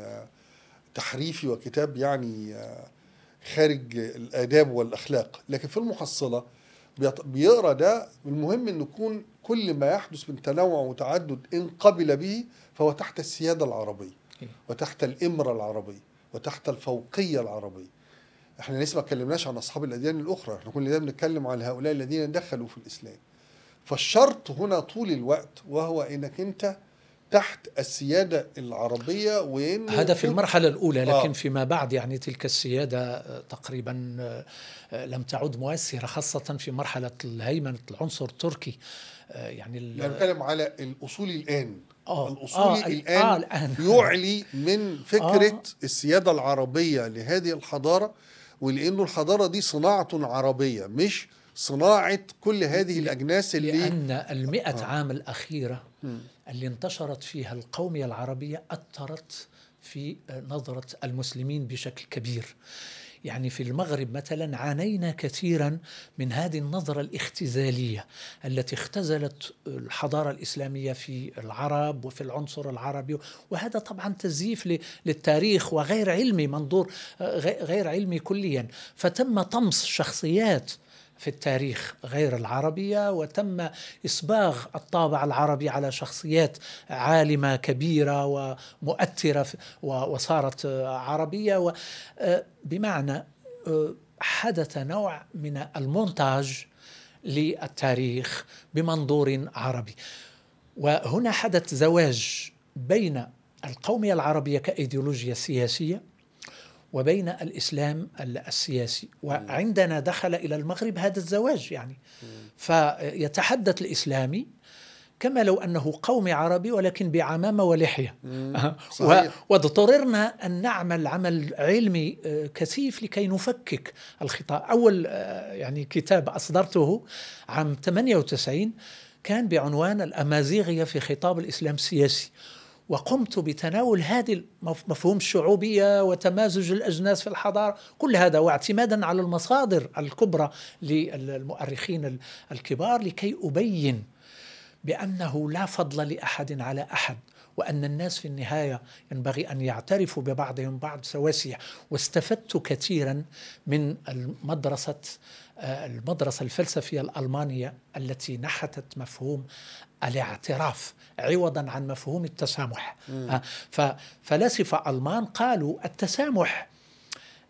تحريفي وكتاب يعني خارج الآداب والأخلاق، لكن في المحصلة بيقرأ ده. المهم إن يكون كل ما يحدث من تنوع وتعدد إن قبل به فهو تحت السيادة العربية وتحت الإمرة العربية وتحت الفوقية العربية. احنا لسه ما اتكلمناش عن أصحاب الأديان الأخرى، احنا كل ده بنتكلم عن هؤلاء الذين دخلوا في الإسلام. فالشرط هنا طول الوقت وهو إنك أنت تحت السيادة العربية، وإن هذا في المرحلة الأولى. لكن آه. فيما بعد يعني تلك السيادة تقريبا لم تعد مؤثرة، خاصة في مرحلة الهيمنة العنصر التركي. يعني نتكلم على الأصولي الآن. آه. الأصولي آه. الآن, آه. الآن يعلي من فكرة آه. السيادة العربية لهذه الحضارة، ولأنه الحضارة دي صناعة عربية مش صناعة كل هذه الأجناس اللي لأن المئة آه. عام الأخيرة م. اللي انتشرت فيها القومية العربية أثرت في نظرة المسلمين بشكل كبير. يعني في المغرب مثلا عانينا كثيرا من هذه النظرة الاختزالية التي اختزلت الحضارة الإسلامية في العرب وفي العنصر العربي، وهذا طبعا تزييف للتاريخ وغير علمي، منظور غير علمي كليا. فتم طمس شخصيات في التاريخ غير العربية، وتم إصباغ الطابع العربي على شخصيات عالمة كبيرة ومؤثرة وصارت عربية، بمعنى حدث نوع من المونتاج للتاريخ بمنظور عربي. وهنا حدث زواج بين القومية العربية كإيديولوجيا سياسية وبين الإسلام السياسي، وعندنا دخل إلى المغرب هذا الزواج. يعني فيتحدث الإسلامي كما لو أنه قومي عربي ولكن بعمامة ولحية. واضطررنا أن نعمل عمل علمي كثيف لكي نفكك الخطاب. أول يعني كتاب أصدرته عام ثمانية وتسعين كان بعنوان الأمازيغية في خطاب الإسلام السياسي، وقمت بتناول هذه مفهوم الشعوبية وتمازج الأجناس في الحضارة، كل هذا واعتمادا على المصادر الكبرى للمؤرخين الكبار، لكي أبين بأنه لا فضل لأحد على أحد، وأن الناس في النهاية ينبغي أن يعترفوا ببعضهم بعض سواسية. واستفدت كثيرا من المدرسة المدرسة الفلسفية الألمانية التي نحتت مفهوم الاعتراف عوضا عن مفهوم التسامح. ففلاسفة ألمان قالوا التسامح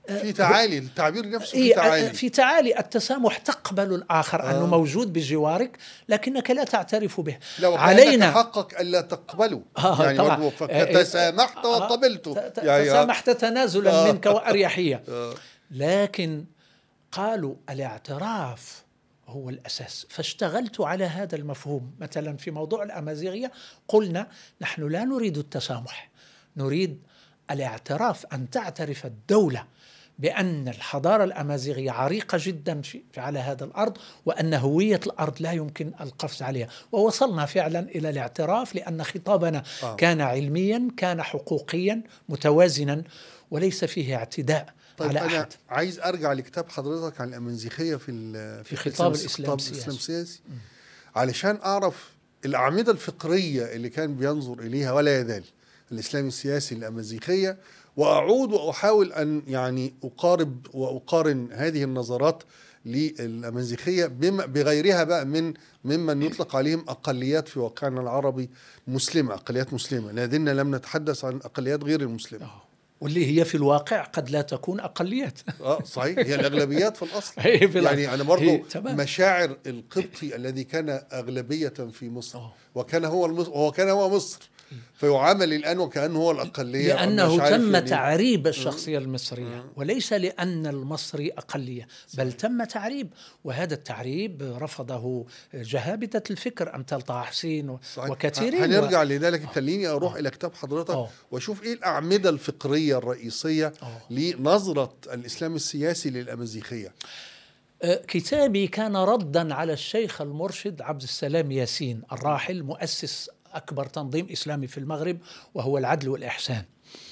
في تعالي، التعبير نفسه في إيه تعالي. في تعالي التسامح، تقبل الآخر آه. أنه موجود بجوارك لكنك لا تعترف به. لو علينا حقك ألا تقبله آه يعني برضو فتسامحت آه وقبلته آه يعني تسامحت تنازلا آه منك وأريحية آه لكن قالوا الاعتراف هو الأساس، فاشتغلت على هذا المفهوم. مثلا في موضوع الأمازيغية قلنا نحن لا نريد التسامح، نريد الاعتراف، أن تعترف الدولة بأن الحضارة الأمازيغية عريقة جدا في على هذا الأرض، وأن هوية الأرض لا يمكن القفز عليها. ووصلنا فعلا إلى الاعتراف لأن خطابنا آه. كان علميا، كان حقوقيا متوازنا، وليس فيه اعتداء طيب على أنا أحد. عايز أرجع لكتاب حضرتك عن الأمازيغية في في خطاب الإسلام السياسي علشان أعرف الأعمدة الفكرية اللي كان بينظر إليها ولا يزال الإسلام السياسي الأمازيغية، وأعود وأحاول أن يعني أقارب وأقارن هذه النظرات للأمازيغية بغيرها بقى من ممن يطلق عليهم أقليات في واقعنا العربي مسلمة، أقليات مسلمة. لازلنا لم نتحدث عن أقليات غير المسلمة، واللي هي في الواقع قد لا تكون أقليات. اه صحيح، هي الأغلبيات في الأصل. يعني أنا برضو مشاعر القبطي الذي كان أغلبية في مصر أوه. وكان هو المصر وهو كان هو مصر فيعامل الآن وكأنه هو الأقلية، لأنه تم يعني تعريب الشخصية المصرية وليس لأن المصري أقلية، بل صحيح. تم تعريب، وهذا التعريب رفضه جهابدة الفكر أمثال طه حسين وكثيرين. هنرجع و... لذلك. خليني أروح أوه. إلى كتاب حضرتك أوه. وأشوف إيه الأعمدة الفكرية الرئيسية أوه. لنظرة الإسلام السياسي للأمازيغية. كتابي كان ردا على الشيخ المرشد عبد السلام ياسين الراحل، مؤسس أكبر تنظيم إسلامي في المغرب وهو العدل والإحسان،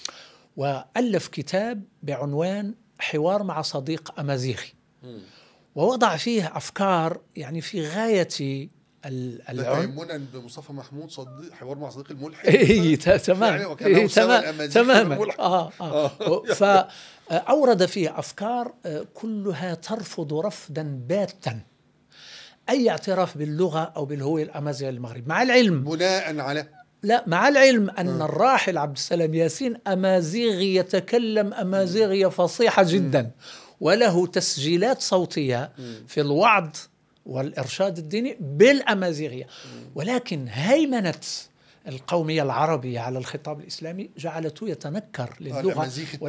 وألف كتاب بعنوان حوار مع صديق أمازيغي، ووضع فيه أفكار يعني في غاية العنف. تيمنا بمصطفى محمود صديق حوار مع صديق الملحد. إيه تمام إيه تمام تماما آه آه فأورد فيه أفكار كلها ترفض رفضا باتا أي اعتراف باللغة أو بالهوية الأمازيغية للمغرب، مع العلم بناء على لا مع العلم أن م. الراحل عبد السلام ياسين أمازيغي، يتكلم أمازيغية فصيحة جدا، م. وله تسجيلات صوتية م. في الوعظ والإرشاد الديني بالأمازيغية، ولكن هيمنة القومية العربية على الخطاب الإسلامي جعلته يتنكر للغة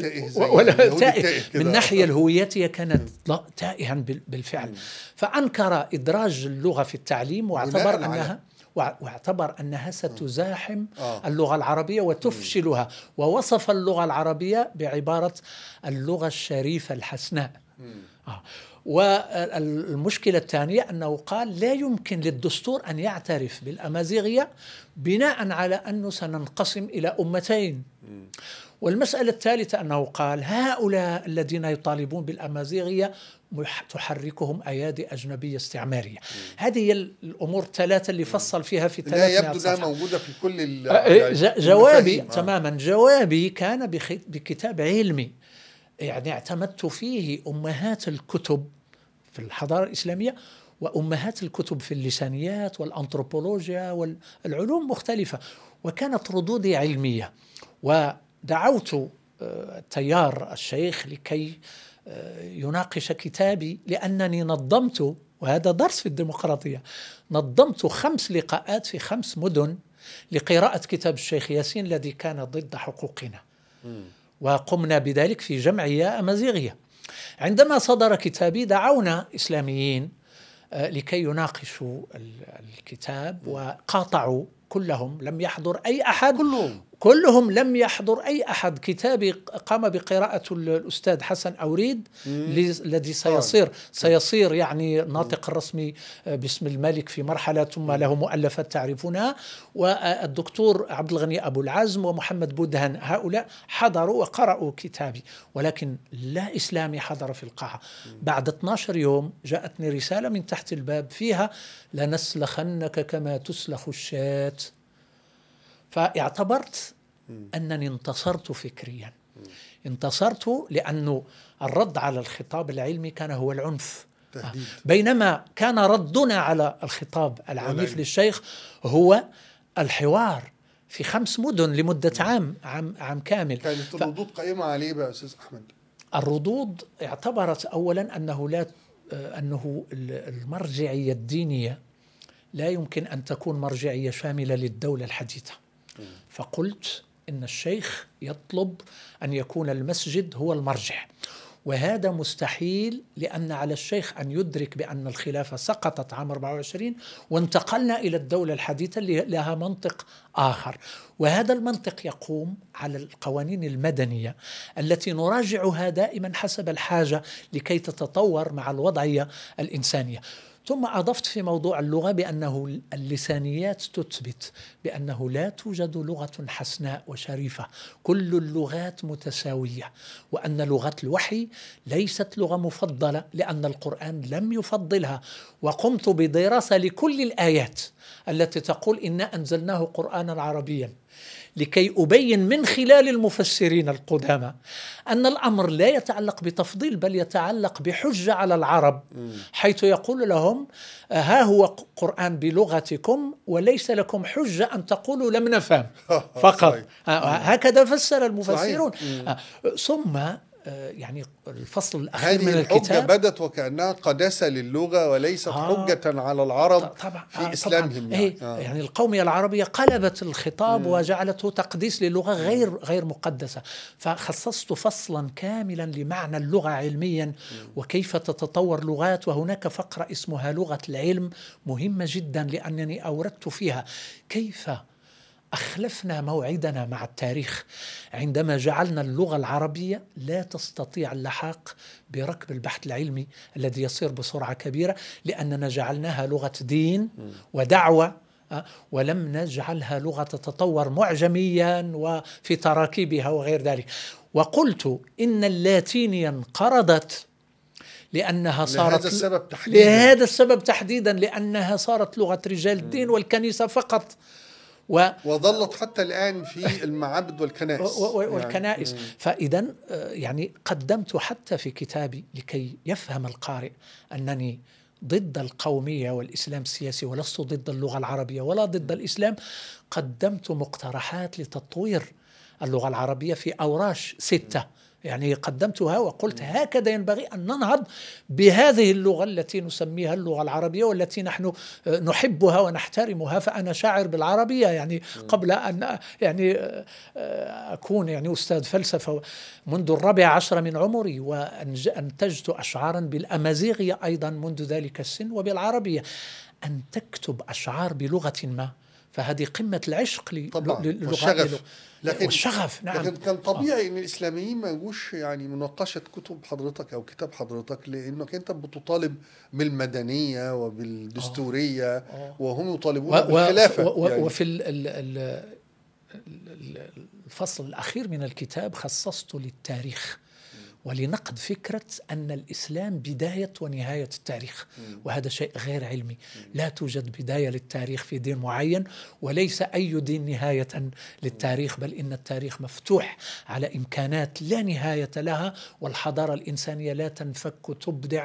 تائه من ناحية الهويتية، كانت تائها بالفعل، م. فأنكر إدراج اللغة في التعليم واعتبر أنها واعتبر أنها ستزاحم آه. اللغة العربية وتفشلها، ووصف اللغة العربية بعبارة اللغة الشريفة الحسناء. آه. والمشكلة الثانية أنه قال لا يمكن للدستور أن يعترف بالأمازيغية بناء على أنه سننقسم إلى أمتين. والمسألة الثالثة أنه قال هؤلاء الذين يطالبون بالأمازيغية تحركهم أيادي أجنبية استعمارية. هذه هي الأمور الثلاثة اللي فصل فيها في ثلاثمائة صفحة. لا يبدو أنها موجودة في كل يعني جوابي آه. تماما جوابي كان بكتاب علمي، يعني اعتمدت فيه أمهات الكتب في الحضارة الإسلامية وأمهات الكتب في اللسانيات والأنثروبولوجيا والعلوم مختلفة، وكانت ردودي علمية. ودعوت التيار الشيخ لكي يناقش كتابي، لأنني نظمت، وهذا درس في الديمقراطية، نظمت خمس لقاءات في خمس مدن لقراءة كتاب الشيخ ياسين الذي كان ضد حقوقنا، وقمنا بذلك في جمعية أمازيغية. عندما صدر كتابي دعونا إسلاميين لكي يناقشوا الكتاب، وقاطعوا كلهم، لم يحضر أي أحد، كلهم كلهم لم يحضر أي أحد. كتابي قام بقراءة الأستاذ حسن أوريد الذي سيصير سيصير يعني ناطق الرسمي باسم الملك في مرحلة، ثم له مؤلفات تعرفونها، والدكتور عبد الغني أبو العزم ومحمد بودهان، هؤلاء حضروا وقرأوا كتابي، ولكن لا إسلامي حضر في القاعة. بعد اثني عشر يوم جاءتني رسالة من تحت الباب فيها لنسلخنك كما تسلخ الشاة. فاعتبرت أنني انتصرت فكريا، انتصرت لأنه الرد على الخطاب العلمي كان هو العنف، تهديد. بينما كان ردنا على الخطاب العنيف للشيخ هو الحوار في خمس مدن لمدة عام عام, عام كامل. كانت الردود ف... قائمة عليه بقى أستاذ أحمد. الردود اعتبرت أولا أنه لا أنه المرجعية الدينية لا يمكن أن تكون مرجعية شاملة للدولة الحديثة. فقلت إن الشيخ يطلب أن يكون المسجد هو المرجع، وهذا مستحيل، لأن على الشيخ أن يدرك بأن الخلافة سقطت عام أربعة وعشرين وانتقلنا إلى الدولة الحديثة اللي لها منطق آخر، وهذا المنطق يقوم على القوانين المدنية التي نراجعها دائما حسب الحاجة لكي تتطور مع الوضعية الإنسانية. ثم أضفت في موضوع اللغة بأنه اللسانيات تثبت بأنه لا توجد لغة حسناء وشريفة، كل اللغات متساوية، وأن لغة الوحي ليست لغة مفضلة لأن القرآن لم يفضلها. وقمت بدراسة لكل الآيات التي تقول إنا أنزلناه قرآنا عربيا لكي أبين من خلال المفسرين القدامى أن الأمر لا يتعلق بتفضيل بل يتعلق بحجة على العرب، حيث يقول لهم ها هو قرآن بلغتكم وليس لكم حجة أن تقولوا لم نفهم فقط. هكذا فسر المفسرون. ثم يعني الفصل الأخير من الكتاب، هذه الحجة بدت وكأنها قداسة للغة وليست آه حجة على العرب طبعا في آه إسلامهم. طبعا يعني. آه يعني القومية العربية قلبت الخطاب مم. وجعلته تقديس للغة غير غير مقدسة. فخصصت فصلا كاملا لمعنى اللغة علميا مم. وكيف تتطور لغات، وهناك فقرة اسمها لغة العلم مهمة جدا لأنني أوردت فيها كيف أخلفنا موعدنا مع التاريخ عندما جعلنا اللغة العربية لا تستطيع اللحاق بركب البحث العلمي الذي يصير بسرعة كبيرة، لأننا جعلناها لغة دين ودعوة ولم نجعلها لغة تتطور معجميا وفي تراكيبها وغير ذلك. وقلت إن اللاتينية انقرضت لأنها صارت لهذا السبب تحديدا لهذا السبب تحديدا لأنها صارت لغة رجال الدين والكنيسة فقط، و وظلت حتى الآن في المعابد والكنائس والكنائس يعني. فإذا يعني قدمت حتى في كتابي لكي يفهم القارئ أنني ضد القومية والإسلام السياسي، ولست ضد اللغة العربية ولا ضد الإسلام. قدمت مقترحات لتطوير اللغة العربية في أوراش ستة يعني قدمتها وقلت هكذا ينبغي أن ننهض بهذه اللغة التي نسميها اللغة العربية والتي نحن نحبها ونحترمها. فأنا شاعر بالعربية يعني قبل أن يعني أكون يعني أستاذ فلسفة منذ الرابع عشر من عمري، وأنتجت أشعارا بالأمازيغية أيضا منذ ذلك السن وبالعربية. أن تكتب أشعار بلغة ما فهذه قمة العشق للغة والشغف. لكن والشغف نعم. لكن كان طبيعي آه. ان الاسلاميين ما يجوش يعني مناقشه كتب حضرتك او كتاب حضرتك، لانك انت بتطالب بالمدنيه وبالدستوريه آه. آه. وهم يطالبون و بالخلافه و و يعني. وفي ال ال ال الفصل الاخير من الكتاب خصصت للتاريخ ولنقد فكرة أن الإسلام بداية ونهاية التاريخ، وهذا شيء غير علمي. لا توجد بداية للتاريخ في دين معين، وليس أي دين نهاية للتاريخ، بل إن التاريخ مفتوح على إمكانات لا نهاية لها، والحضارة الإنسانية لا تنفك، تبدع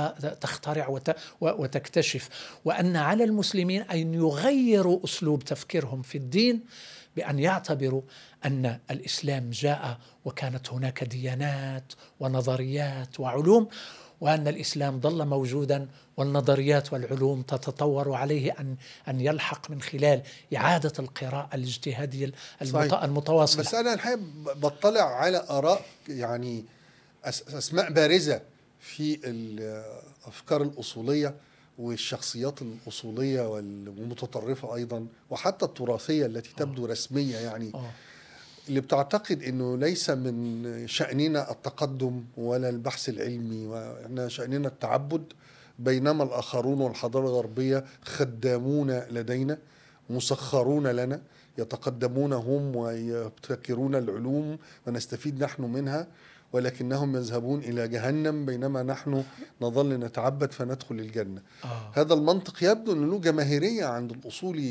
وتخترع وتكتشف. وأن على المسلمين أن يغيروا أسلوب تفكيرهم في الدين بأن يعتبروا أن الإسلام جاء وكانت هناك ديانات ونظريات وعلوم، وأن الإسلام ظل موجودا والنظريات والعلوم تتطور عليه أن أن يلحق من خلال إعادة القراءة الاجتهادية المتواصلة. بس أنا الحقيقة بطلع على آراء يعني أسماء بارزة في الأفكار الأصولية والشخصيات الأصولية والمتطرفة أيضا، وحتى التراثية التي تبدو أوه. رسمية يعني أوه. اللي بتعتقد أنه ليس من شأننا التقدم ولا البحث العلمي، وإحنا شأننا التعبد، بينما الآخرون والحضارة الغربية خدامون لدينا مسخرون لنا، يتقدمون هم ويبتكرون العلوم ونستفيد نحن منها، ولكنهم يذهبون إلى جهنم بينما نحن نظل نتعبد فندخل الجنة. آه. هذا المنطق يبدو أنه له جماهيرية عند الأصولي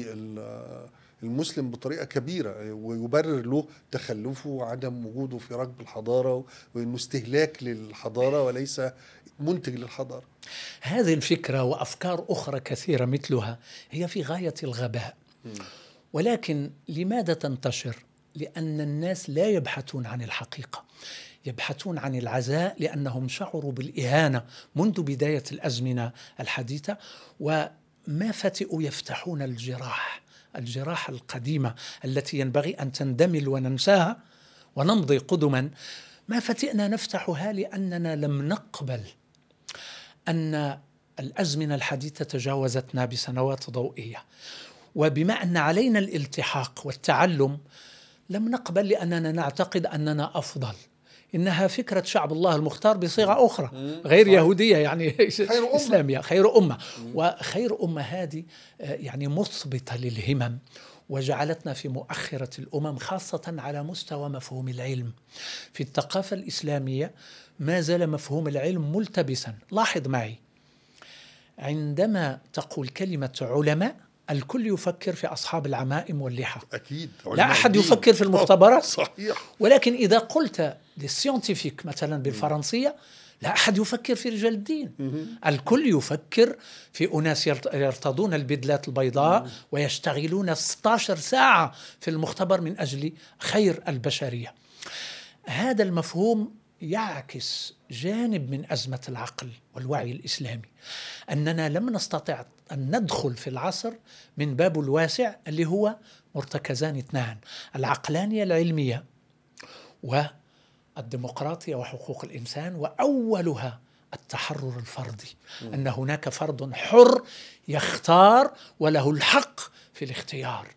المسلم بطريقة كبيرة، ويبرر له تخلفه وعدم وجوده في ركب الحضارة، وأنه استهلاك للحضارة وليس منتج للحضارة. هذه الفكرة وأفكار أخرى كثيرة مثلها هي في غاية الغباء. م. ولكن لماذا تنتشر؟ لأن الناس لا يبحثون عن الحقيقة. يبحثون عن العزاء لأنهم شعروا بالإهانة منذ بداية الأزمنة الحديثة، وما فتئوا يفتحون الجراح الجراح القديمة التي ينبغي أن تندمل وننساها ونمضي قدما. ما فتئنا نفتحها لأننا لم نقبل أن الأزمنة الحديثة تجاوزتنا بسنوات ضوئية، وبما أن علينا الالتحاق والتعلم لم نقبل لأننا نعتقد أننا أفضل. إنها فكرة شعب الله المختار بصيغة أخرى غير يهودية، يعني خير إسلامية، خير أمة. وخير أمة هذه يعني مثبطة للهمم، وجعلتنا في مؤخرة الأمم، خاصة على مستوى مفهوم العلم. في الثقافة الإسلامية ما زال مفهوم العلم ملتبسا. لاحظ معي، عندما تقول كلمة علماء الكل يفكر في أصحاب العمائم واللحى، أكيد لا أحد يفكر في المختبرات. صحيح. ولكن إذا قلت للسيونتيفيك مثلا بالفرنسية لا أحد يفكر في رجال الدين. الكل يفكر في أناس يرتضون البدلات البيضاء ويشتغلون ستة عشر ساعة في المختبر من أجل خير البشرية. هذا المفهوم يعكس جانب من أزمة العقل والوعي الإسلامي، أننا لم نستطع أن ندخل في العصر من باب الواسع اللي هو مرتكزان اثنان: العقلانية العلمية والديمقراطية وحقوق الإنسان، وأولها التحرر الفردي، أن هناك فرد حر يختار وله الحق في الاختيار،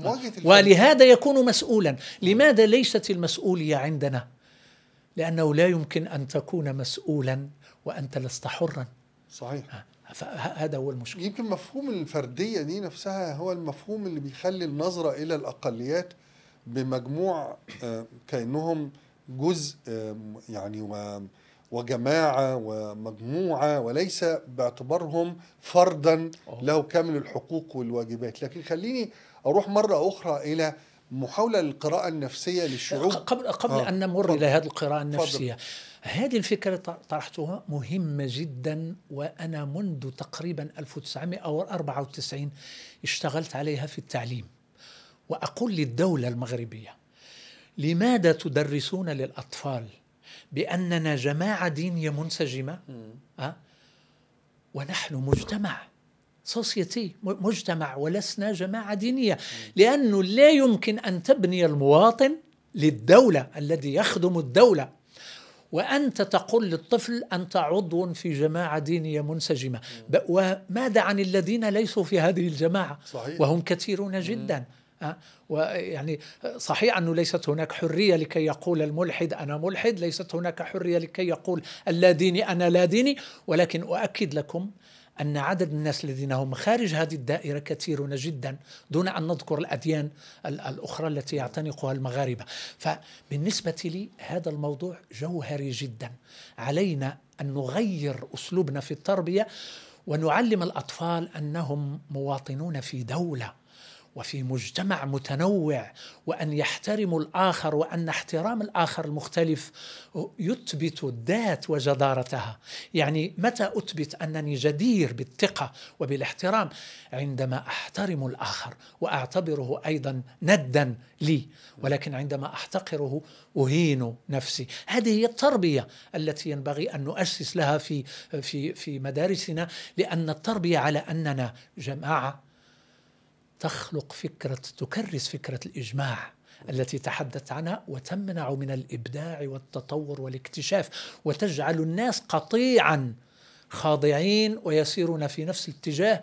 ولهذا يكون مسؤولا. لماذا ليست المسؤولية عندنا؟ لأنه لا يمكن أن تكون مسؤولا وأنت لست حرا. صحيح. فهذا هو المشكلة. يمكن مفهوم الفردية دي نفسها هو المفهوم اللي بيخلي النظرة إلى الأقليات بمجموع كأنهم جزء يعني وجماعة ومجموعة، وليس باعتبارهم فردا له كامل الحقوق والواجبات. لكن خليني أروح مرة أخرى إلى محاولة للقراءة النفسية للشعوب. قبل, قبل آه. أن نمر فضل. إلى هذه القراءة النفسية، فضل. هذه الفكرة طرحتها مهمة جدا، وأنا منذ تقريبا ألف وتسعمائة وأربعة وتسعين اشتغلت عليها في التعليم. وأقول للدولة المغربية: لماذا تدرسون للأطفال بأننا جماعة دينية منسجمة أه؟ ونحن مجتمع سوسيتي، مجتمع، ولسنا جماعة دينية. لأنه لا يمكن أن تبني المواطن للدولة الذي يخدم الدولة وأنت تقول للطفل أنت عضو في جماعة دينية منسجمة. وماذا عن الذين ليسوا في هذه الجماعة؟ صحيح. وهم كثيرون جدا. أه؟ ويعني صحيح أنه ليست هناك حرية لكي يقول الملحد أنا ملحد، ليست هناك حرية لكي يقول اللا ديني أنا لا ديني، ولكن أؤكد لكم أن عدد الناس الذين هم خارج هذه الدائرة كثيرون جدا، دون أن نذكر الأديان الأخرى التي يعتنقها المغاربة. فبالنسبة لي هذا الموضوع جوهري جدا. علينا أن نغير أسلوبنا في التربية ونعلم الأطفال أنهم مواطنون في دولة وفي مجتمع متنوع، وأن يحترموا الآخر، وأن احترام الآخر المختلف يثبت الذات وجدارتها. يعني متى أثبت أنني جدير بالثقة وبالاحترام؟ عندما أحترم الآخر وأعتبره أيضا ندا لي، ولكن عندما أحتقره أهين نفسي. هذه هي التربية التي ينبغي أن نؤسس لها في في في مدارسنا، لأن التربية على أننا جماعة تخلق فكرة، تكرس فكرة الإجماع التي تحدثت عنها، وتمنع من الإبداع والتطور والاكتشاف، وتجعل الناس قطيعا خاضعين ويسيرون في نفس الاتجاه،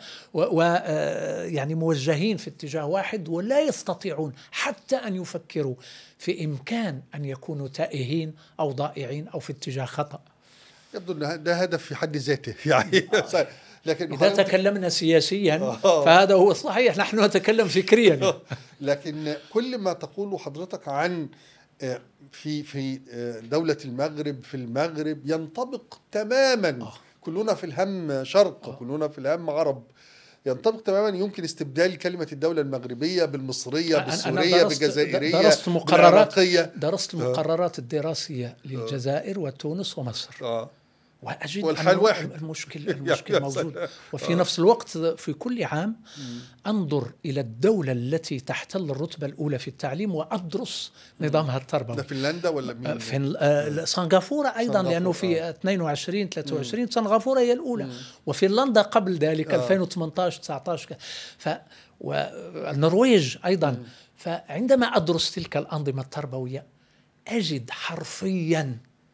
ويعني موجهين في اتجاه واحد، ولا يستطيعون حتى أن يفكروا في إمكان أن يكونوا تائهين أو ضائعين أو في اتجاه خطأ. يبدو أن ده هدف في حد ذاته يعني. لكن إذا تكلمنا سياسيا فهذا هو الصحيح، نحن نتكلم فكريا. لكن كل ما تقوله حضرتك عن في في دولة المغرب في المغرب ينطبق تماما. كلنا في الهم شرق، كلنا في الهم غرب، ينطبق تماما. يمكن استبدال كلمة الدولة المغربية بالمصرية بالسورية بالجزائرية درست مقررات درست المقررات الدراسية للجزائر وتونس ومصر. وأجد والحال أن واحد. المشكل المشكل موجود. وفي نفس الوقت في كل عام أنظر إلى الدولة التي تحتل الرتبة الأولى في التعليم وأدرس نظامها التربوي. ده فنلندا ولا مين؟ في سنغافورة أيضا، سنغافورة. لأنه في اثنين وعشرين ثلاثة وعشرين سنغافورة هي الأولى، مم. وفنلندا قبل ذلك آه. ألفين وثمانية عشر تسعة عشر، ف والنرويج أيضا. مم. فعندما أدرس تلك الأنظمة التربوية أجد حرفيا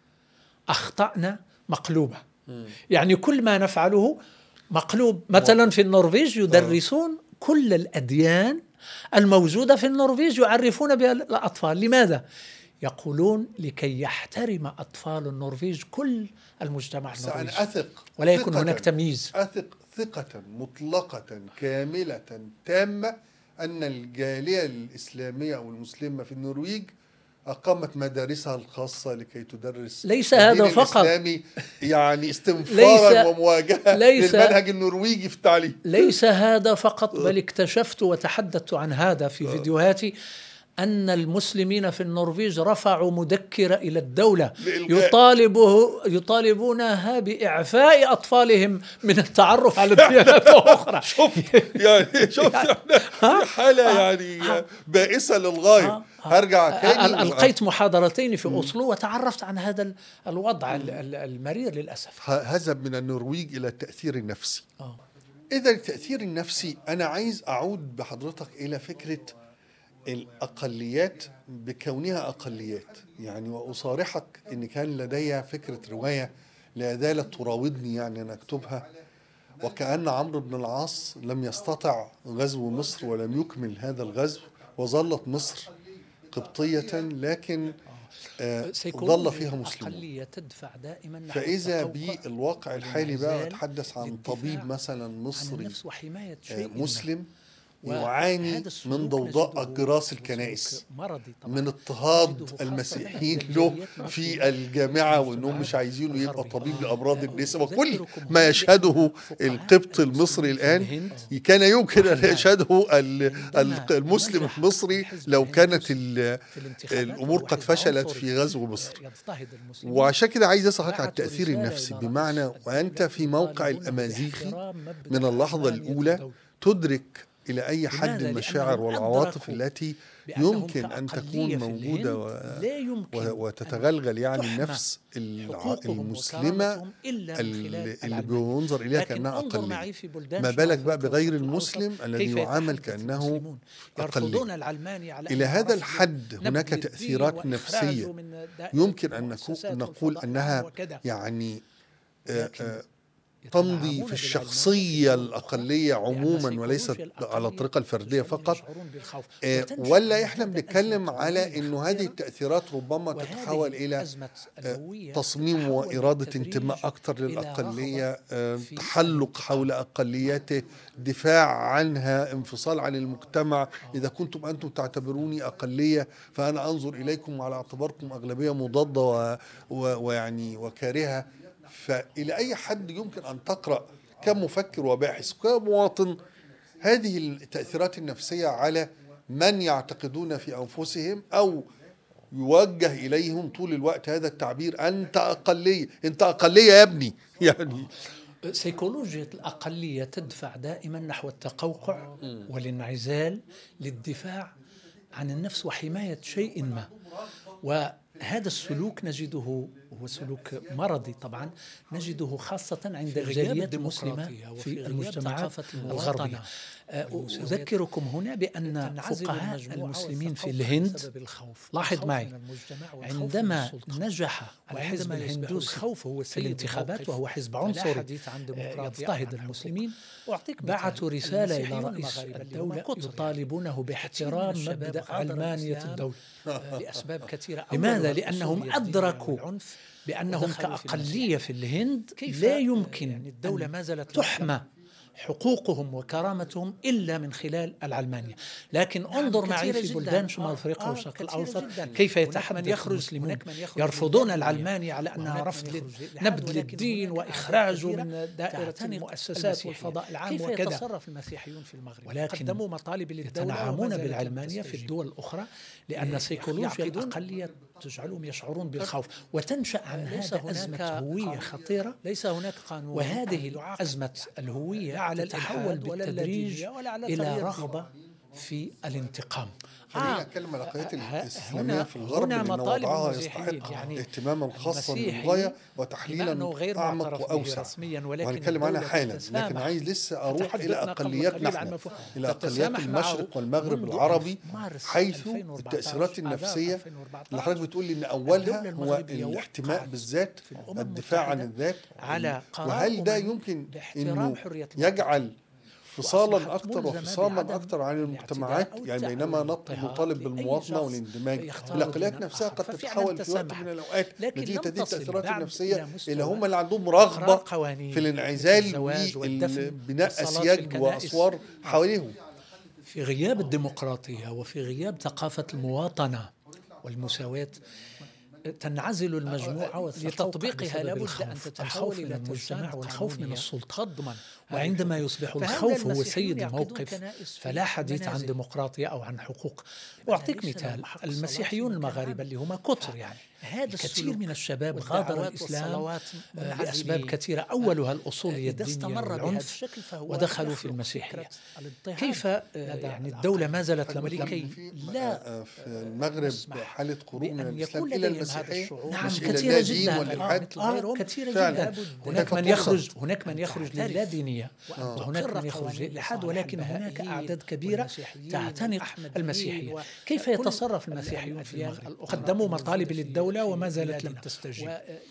أخطأنا مقلوبة. مم. يعني كل ما نفعله مقلوب. مثلا في النرويج يدرسون كل الأديان الموجودة في النرويج، يعرفون بها الأطفال. لماذا؟ يقولون لكي يحترم أطفال النرويج كل المجتمع النرويجي، أثق ولا يكون هناك تمييز. أثق ثقة مطلقة كاملة تامة أن الجالية الإسلامية أو المسلمة في النرويج أقامت مدارسها الخاصة لكي تدرس ليس هذا فقط، الإسلامي، يعني استنفارا ومواجهة للمنهج النرويجي في التعليم. ليس هذا فقط، بل اكتشفت وتحدثت عن هذا في فيديوهاتي أن المسلمين في النرويج رفعوا مذكرة إلى الدولة يطالبه يطالبونها بإعفاء أطفالهم من التعرف على الديانات الأخرى. شوف يعني شوف في حالة يعني بائسة للغاية. هرجع تاني، ألقيت محاضرتين في أوسلو وتعرفت عن هذا الوضع المرير للأسف. هذا من النرويج إلى التأثير النفسي. إذا التأثير النفسي، أنا عايز أعود بحضرتك إلى فكرة الأقليات بكونها أقليات. يعني وأصارحك أن كان لدي فكرة رواية لا زالت تراودني يعني أن أكتبها، وكأن عمرو بن العاص لم يستطع غزو مصر ولم يكمل هذا الغزو، وظلت مصر قبطية لكن آه ظل فيها مسلمون. فإذا بالواقع الحالي بقى أتحدث عن طبيب مثلا مصري آه مسلم يعاني من ضوضاء أجراس الكنائس، من اضطهاد المسيحيين له في الجامعة، وأنهم مش عايزينه يبقى طبيب لأمراض النساء، وكل ما يشهده القبط المصري الآن كان يمكن أن يشهده المسلم المصري لو كانت الأمور قد فشلت في غزو مصر. وعشان كده عايز أسألك على التأثير النفسي، بمعنى وأنت في موقع الأمازيغي من اللحظة الأولى تدرك إلى أي حد المشاعر والعواطف التي يمكن أن تكون موجودة و... و... وتتغلغل يعني النفس المسلمة اللي بينظر إليها كأنها أقلية، ما بالك بقى بغير المسلم الذي يعامل كأنه أقلية. إلى هذا الحد هناك تأثيرات نفسية يمكن أن نقول أنها يعني آآ آآ تمضي في الشخصية الأقلية عموما وليست على الطريقة الفردية فقط، إيه ولا إحنا بنتكلم على أنه هذه التأثيرات ربما تتحول إلى تصميم وإرادة انتماء أكثر للأقلية، تحلق حول أقلياته، دفاع عنها، انفصال عن المجتمع. إذا كنتم أنتم تعتبروني أقلية فأنا أنظر إليكم على اعتباركم أغلبية مضادة و... و... ويعني وكارهة. فإلى أي حد يمكن أن تقرأ كمفكر وباحث كمواطن هذه التأثيرات النفسية على من يعتقدون في أنفسهم أو يوجه إليهم طول الوقت هذا التعبير أنت أقلية، أنت أقلية يا ابني؟ يعني سيكولوجيا الأقلية تدفع دائما نحو التقوقع والانعزال للدفاع عن النفس وحماية شيء ما. وهذا السلوك نجده هو سلوك مرضي طبعا، نجده خاصة عند الجاليات المسلمة في المجتمعات الغربية. أذكركم هنا بأن فقهاء المسلمين في الهند، لاحظ معي، عندما نجح الحزب الهندوسي في الانتخابات وهو حزب عنصري يضطهد المسلمين، بعثوا رسالة إلى رئيس الدولة يطالبونه باحترام مبدأ علمانية الدولة لأسباب كثيرة. لماذا؟ لأنهم أدركوا بأنهم كأقلية في الهند لا يمكن الدولة ما زالت تحمى حقوقهم وكرامتهم إلا من خلال العلمانية. لكن انظر معي في بلدان شمال أفريقيا والشرق الأوسط كيف يتحدث المسلمون يرفضون العلمانية على أنها رفض نبذ للدين وإخراجه من دائرة المؤسسات والفضاء العام وكذا. كيف يتصرف المسيحيون في المغرب؟ ولكن قدموا مطالب للدولة يتنعمون بالعلمانية في الدول الأخرى، لأن سيكولوجيا الأقلية تجعلهم يشعرون بالخوف، وتنشأ عن هذا أزمة هوية خطيرة. ليس هناك قانون، وهذه أزمة الهوية على تتحول بالتدريج إلى رغبة في الانتقام. خلينا نتكلم عن العقليات الإسلامية في الغرب، لأن وضعها يستحق يعني اهتماما خاصا للغاية وتحليلا أعمق وأوسع، وهنتكلم عنها حالا. لكن عايز لسه أروح إلى أقلياتنا نحن، إلى أقليات المشرق والمغرب العربي، حيث التأثيرات النفسية اللي حضرتك بتقول إن أولها هو الاحتماء بالذات، الدفاع عن الذات. وهل ده يمكن أنه يجعل فصالا أكثر وفصاما أكثر عن المجتمعات؟ يعني بينما نطالب بالمواطنة والاندماج، الأقليات نفسها قد تتحول في وقت من الأوقات نتيجة هذه التأثيرات النفسية إلى هم اللي عندهم رغبة في الانعزال وبناء أسياج وأسوار حواليهم. في غياب الديمقراطية وفي غياب ثقافة المواطنة والمساواة، تنعزل المجموعة لتطبيقها لابد أن تتحول إلى المجتمع والخوف من السلطة تضمن. وعندما يصبح الخوف هو سيد الموقف فلا حديث عن ديمقراطية أو عن حقوق. وأعطيك مثال: المسيحيون المغاربة اللي هم كتر، يعني هذا كثير من الشباب غادر الإسلام لأسباب كثيرة، أولها الأصولية الدينية والعنف، ودخلوا في المسيحية. كيف يعني الدولة ما زالت لكي لا في المغرب حالة خروج من الإسلام إلى المسيحية؟ نعم كثيرة جدا، آه كثيرة جدا. هناك من يخرج هناك من يخرج للا دينية، وهناك من يخرج للإلحاد، ولكن هناك أعداد كبيرة تعتنق المسيحية. كيف يتصرف المسيحيون في المغرب؟ قدموا مطالب للدولة وما زالت لم تستجيب.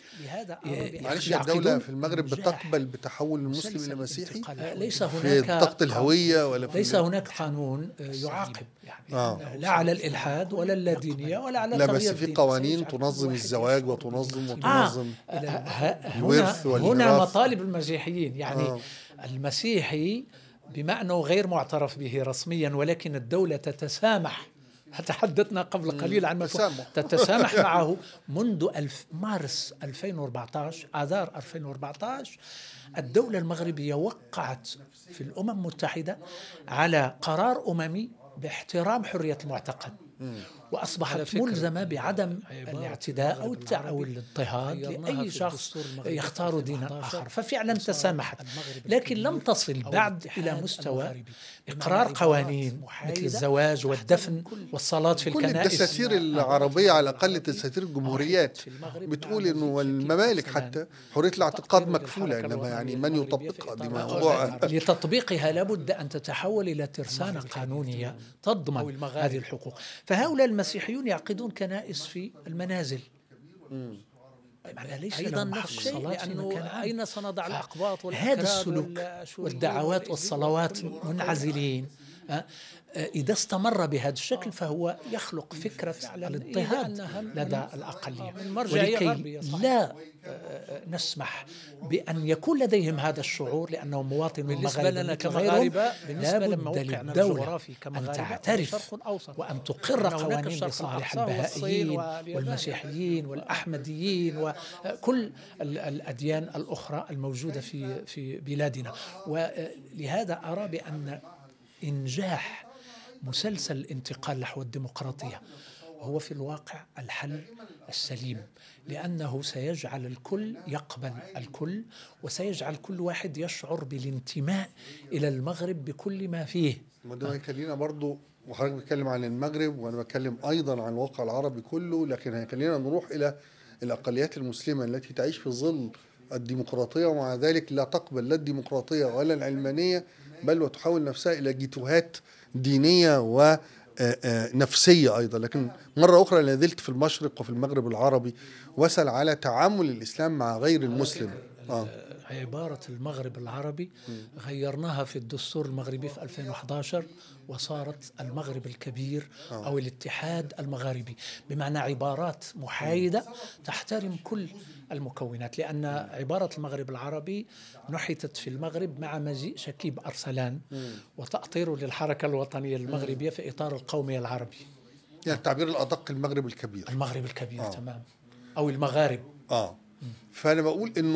معلش، الدولة في المغرب بتقبل بتحول المسلم إلى مسيحي؟ ليس هناك في ضغط الهوية ولا في ليس هناك قانون يعاقب، يعني آه. لا على الإلحاد ولا اللادينية ولا على لا، بس في قوانين تنظم الزواج وتنظم وتنظم آه. الورث والميراث. هنا مطالب المسيحيين، يعني آه. المسيحي بما أنه غير معترف به رسميا، ولكن الدولة تتسامح، تحدثنا قبل قليل عن مفهوم تتسامح معه منذ الف مارس ألفين وأربعة عشر، آذار ألفين وأربعة عشر الدولة المغربية وقعت في الأمم المتحدة على قرار أممي باحترام حرية المعتقد، وأصبحت ملزمة بعدم الاعتداء أو أو الاضطهاد لأي شخص يختار دينا آخر. ففعلا تسامحت، لكن لم تصل بعد إلى مستوى إقرار قوانين مثل الزواج والدفن والصلاة في الكنائس. كل الدساتير العربية، على الأقل دساتير الجمهوريات، بتقول إنه الممالك حتى حرية الاعتقاد مكفولة، إنما يعني من يطبقها دي موضوع. لتطبيقها لابد أن تتحول إلى ترسانة قانونية تضمن هذه الحقوق. فهؤلاء المسيحيون يعقدون كنائس في المنازل. ليس أيضا نفس الشيء، لأنه أين سنضع الأقباط هذا السلوك والدعوات والصلوات منعزلين. إذا استمر بهذا الشكل فهو يخلق فكرة الاضطهاد لدى الأقلية، ولكي لا نسمح بأن يكون لديهم هذا الشعور لأنهم مواطنون بالنسبة لنا كمغاربة، بالنسبة لموقعنا الجغرافي أن تعترف وأن تقر قوانين لصالح البهائيين والمسيحيين والأحمديين وكل الأديان الأخرى الموجودة في في بلادنا. ولهذا أرى بأن إنجاح مسلسل الانتقال نحو الديمقراطية هو في الواقع الحل السليم، لأنه سيجعل الكل يقبل الكل، وسيجعل كل واحد يشعر بالانتماء إلى المغرب بكل ما فيه. وده يخلينا برضو، وحضرتك بتكلم عن المغرب وأنا بتكلم أيضا عن الواقع العربي كله، لكن هيخلينا نروح إلى الأقليات المسلمة التي تعيش في ظل الديمقراطية ومع ذلك لا تقبل لا الديمقراطية ولا العلمانية، بل وتحول نفسها إلى جيتوهات دينية ونفسية أيضا. لكن مرة أخرى أنا زلت في المشرق وفي المغرب العربي وسأل على تعامل الإسلام مع غير المسلم. آه. عبارة المغرب العربي غيرناها في الدستور المغربي في ألفين وأحد عشر وصارت المغرب الكبير أو الاتحاد المغاربي، بمعنى عبارات محايدة تحترم كل المكونات، لأن عبارة المغرب العربي نحتت في المغرب مع مجيء شكيب أرسلان وتأطيره للحركة الوطنية المغربية في إطار القومي العربي. يعني التعبير الأدق المغرب الكبير. المغرب الكبير آه. تمام، أو المغارب. آه. فأنا بقول إنه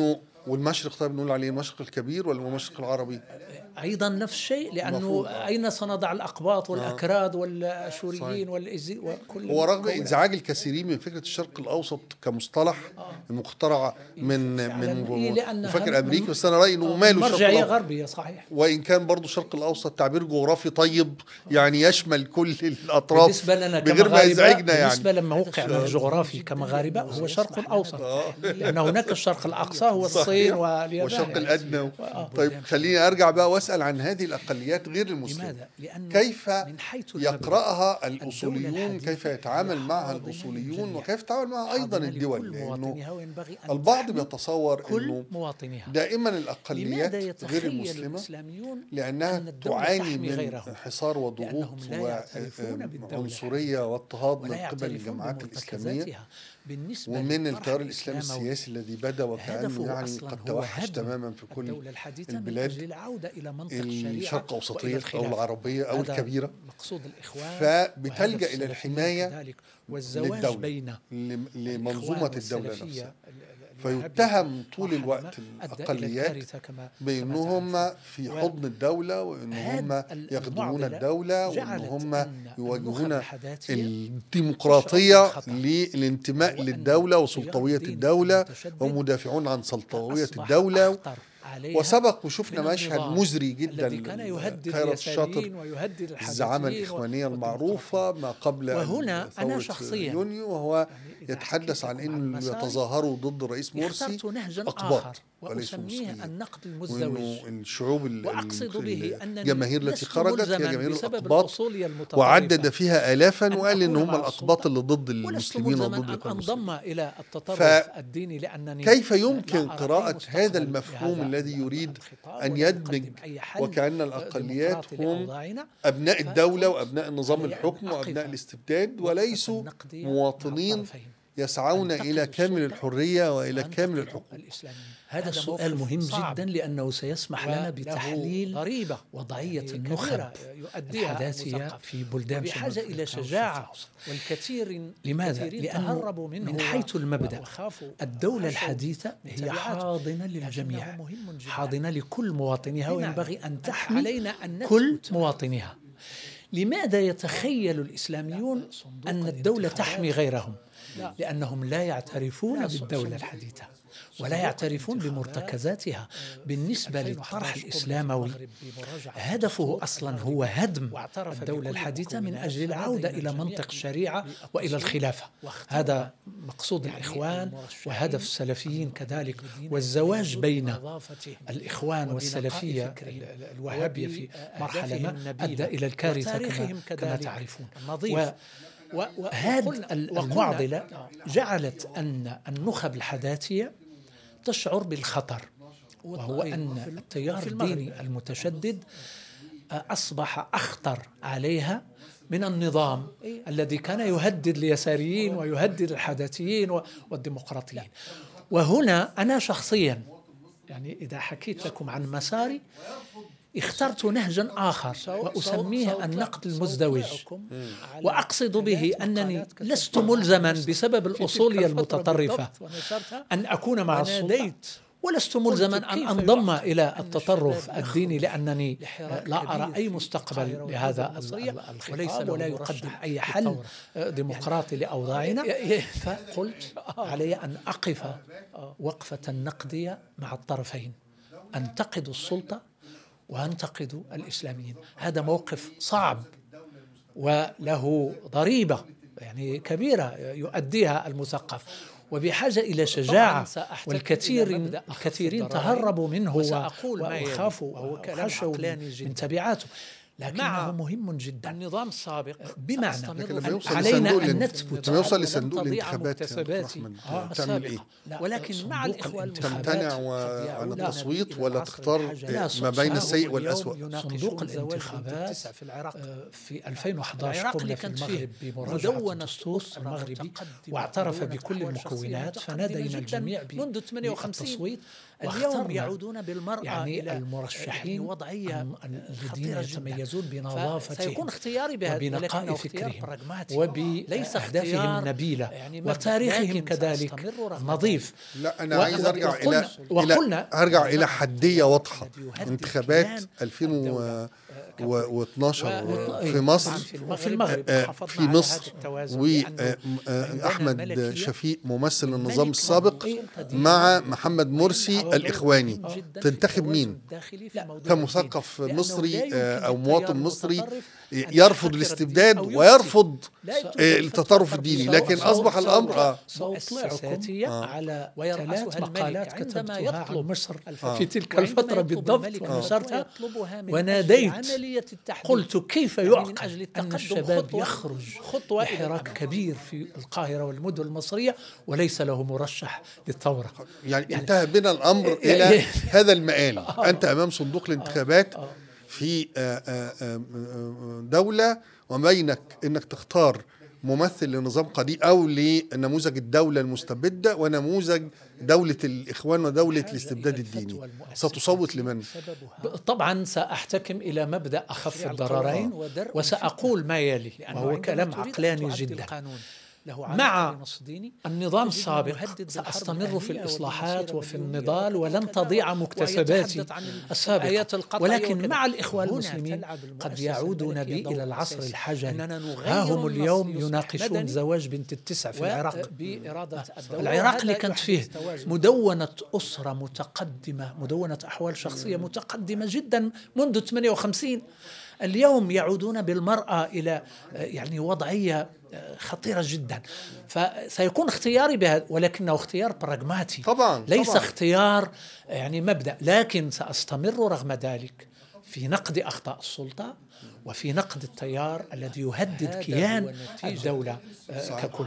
والمشرق طيب نقول عليه المشرق الكبير ولا المشرق العربي؟ أيضا نفس الشيء، لأنه أين سنضع الأقباط والأكراد والأشوريين والإزي وكل هو رغم إنزعاج الكثيرين من فكرة الشرق الأوسط كمصطلح المخترع من من مفكر أمريكي، بس أنا رأيي إنه ماله مرجعية غربية صحيح، وإن كان برضو الشرق الأوسط تعبير جغرافي طيب يعني يشمل كل الأطراف بالنسبة لنا بغير ما يزعجنا يعني. بالنسبة لموقعنا الجغرافي كمغاربة هو الشرق الأوسط، لأن هناك الشرق الأقصى هو الصين واليابان والشرق الأدنى. طيب خليني أرجع بقى وأسأل عن هذه الأقليات غير المسلمة، كيف يقرأها الأصوليون، كيف يتعامل معها الأصوليون، وكيف يتعامل معها أيضا الدول؟ لأنه البعض بيتصور أنه دائما الأقليات غير المسلمة لأنها تعاني من حصار وضغوط وعنصرية واضطهاد من قبل الجماعات الإسلامية ومن التيار الإسلامي السياسي الذي بدأ وكأنه يعني قد توحش تماما في كل البلاد الشرق الأوسطية أو العربية أو الكبيرة، فبتلجأ إلى الحماية للدولة لمنظومة الدولة نفسها. فيتهم طول الوقت الأقليات بأنهم في حضن الدولة وأنهم يخدمون الدولة وأنهم يواجهون الديمقراطية للانتماء للدولة وسلطوية الدولة ومدافعون عن سلطوية الدولة. وسبق وشفنا مشهد مزري جدا خيرت الشاطر الزعامة الإخوانية المعروفة ما قبل وهنا أنا شخصيا يونيو، وهو يتحدث عن أنه يتظاهروا ضد الرئيس مرسي أقباط وأسميه النقد المزدوج، الشعوب وأقصد به أنني الجماهير التي خرجت هي جماهير الأقباط وعدد فيها آلافا وقال إن هم الأقباط اللي ضد المسلمين وضد انضم إلى التطرف الديني لأنني كيف يمكن قراءة هذا المفهوم الذي يريد أن يدمج وكأن الأقليات هم أبناء الدولة وأبناء النظام الحكم وأبناء الاستبداد وليسوا مواطنين يسعون إلى كامل الحرية وإلى كامل الحقوق؟ هذا سؤال مهم جدا لأنه سيسمح لنا بتحليل ضريبة وضعية النخب الحداثية في بلدان بحاجة إلى شجاعة، والكثير لماذا؟ لأنه من حيث المبدأ الدولة الحديثة هي حاضنة للجميع، حاضنة لكل مواطنيها، وينبغي أن تحمي كل مواطنيها. لماذا يتخيل الإسلاميون أن الدولة تحمي غيرهم؟ لأنهم لا يعترفون بالدولة الحديثة ولا يعترفون بمرتكزاتها. بالنسبة للطرح الإسلاموي هدفه أصلا هو هدم الدولة الحديثة من أجل العودة إلى منطق الشريعة وإلى الخلافة. هذا مقصود الإخوان وهدف السلفيين كذلك، والزواج بين الإخوان والسلفية الوهابية في مرحلة ما أدى إلى الكارثة كما, كما تعرفون. وهذه المعضلة جعلت أن النخب الحداثية تشعر بالخطر، وهو أن التيار الديني المتشدد أصبح أخطر عليها من النظام الذي كان يهدد اليساريين ويهدد الحداثيين والديمقراطيين. وهنا أنا شخصيا يعني إذا حكيت لكم عن مساري اخترت نهجا آخر وأسميه النقد المزدوج، وأقصد به أنني لست ملزما بسبب الأصولية المتطرفة أن أكون مع السلطة، ولست ملزما أن أنضم إلى التطرف الديني لأنني لا أرى أي مستقبل لهذا الخطاب ولا يقدم أي حل ديمقراطي لأوضاعنا. فقلت علي أن أقف وقفة النقدية مع الطرفين، أنتقد السلطة وأنتقد الإسلاميين. هذا موقف صعب وله ضريبة يعني كبيرة يؤديها المثقف، وبحاجة إلى شجاعة، والكثير الكثيرين تهربوا منه وخافوا وخشوا من تبعاته، لكنه مهم جدا. النظام السابق بمعنى علينا أن نثبت لما يوصل لصندوق الانتخابات تعمل إيه؟ ولكن مع الإخوان تمتنع عن التصويت ولا تختار ما بين السيء والأسوأ؟ صندوق الانتخابات في العراق في ألفين وأحد عشر قمنا في المغرب بمراجعة الدستور المغربي واعترف بكل المكونات، فنادينا الجميع منذ ثمانية وخمسين. اليوم يعودون بالمرأة يعني إلى المرشحين وضعية الذين يتميزون يتميزون بنظافته سيكون اختياري وبنقاء فكرهم وبأهدافهم النبيلة يعني وتاريخهم كذلك نظيف. لا أنا عايز أرجع إلى وقلنا أرجع إلى حدية واضحة. انتخابات ألفين واثناشر في مصر في المغرب في مصر وأحمد شفيق ممثل النظام السابق مع محمد مرسي الإخواني، تنتخب مين كمثقف مصري أو مواطن مصري يرفض الاستبداد ويرفض التطرف الديني؟ لكن أصبح الأمر مؤسساتية على ثلاث مقالات كتبتها عن مصر في تلك الفترة بالضبط ونشرتها وناديت قلت كيف يعقل أن الشباب يخرج لحراك كبير في القاهرة والمدن المصرية وليس له مرشح للثورة. يعني, يعني انتهى بنا الأمر إلى هذا المآل. أنت أمام صندوق الانتخابات في دولة وبينك أنك تختار ممثل لنظام قديم أو لنموذج الدولة المستبدة ونموذج دولة الإخوان ودولة الاستبداد الديني، ستصوت لمن؟ طبعا سأحتكم إلى مبدأ أخف الضررين وسأقول ما يلي وهو كلام عقلاني جدا. مع النظام السابق سأستمر في الإصلاحات وفي النضال ولن تضيع مكتسباتي السابقة، ولكن مع الإخوة المسلمين قد يعودون بي إلى العصر الحجري. ها هم اليوم يناقشون زواج بنت التسع في العراق. العراق اللي كانت فيه مدونة أسرة متقدمة، مدونة أحوال شخصية متقدمة جدا منذ ثمانية وخمسين، اليوم يعودون بالمرأة إلى يعني وضعية خطيرة جدا. فسيكون اختياري بهذا، ولكنه اختيار براغماتي طبعا ليس طبعا. اختيار يعني مبدأ، لكن سأستمر رغم ذلك في نقد أخطاء السلطة وفي نقد التيار الذي يهدد كيان الدولة ككل.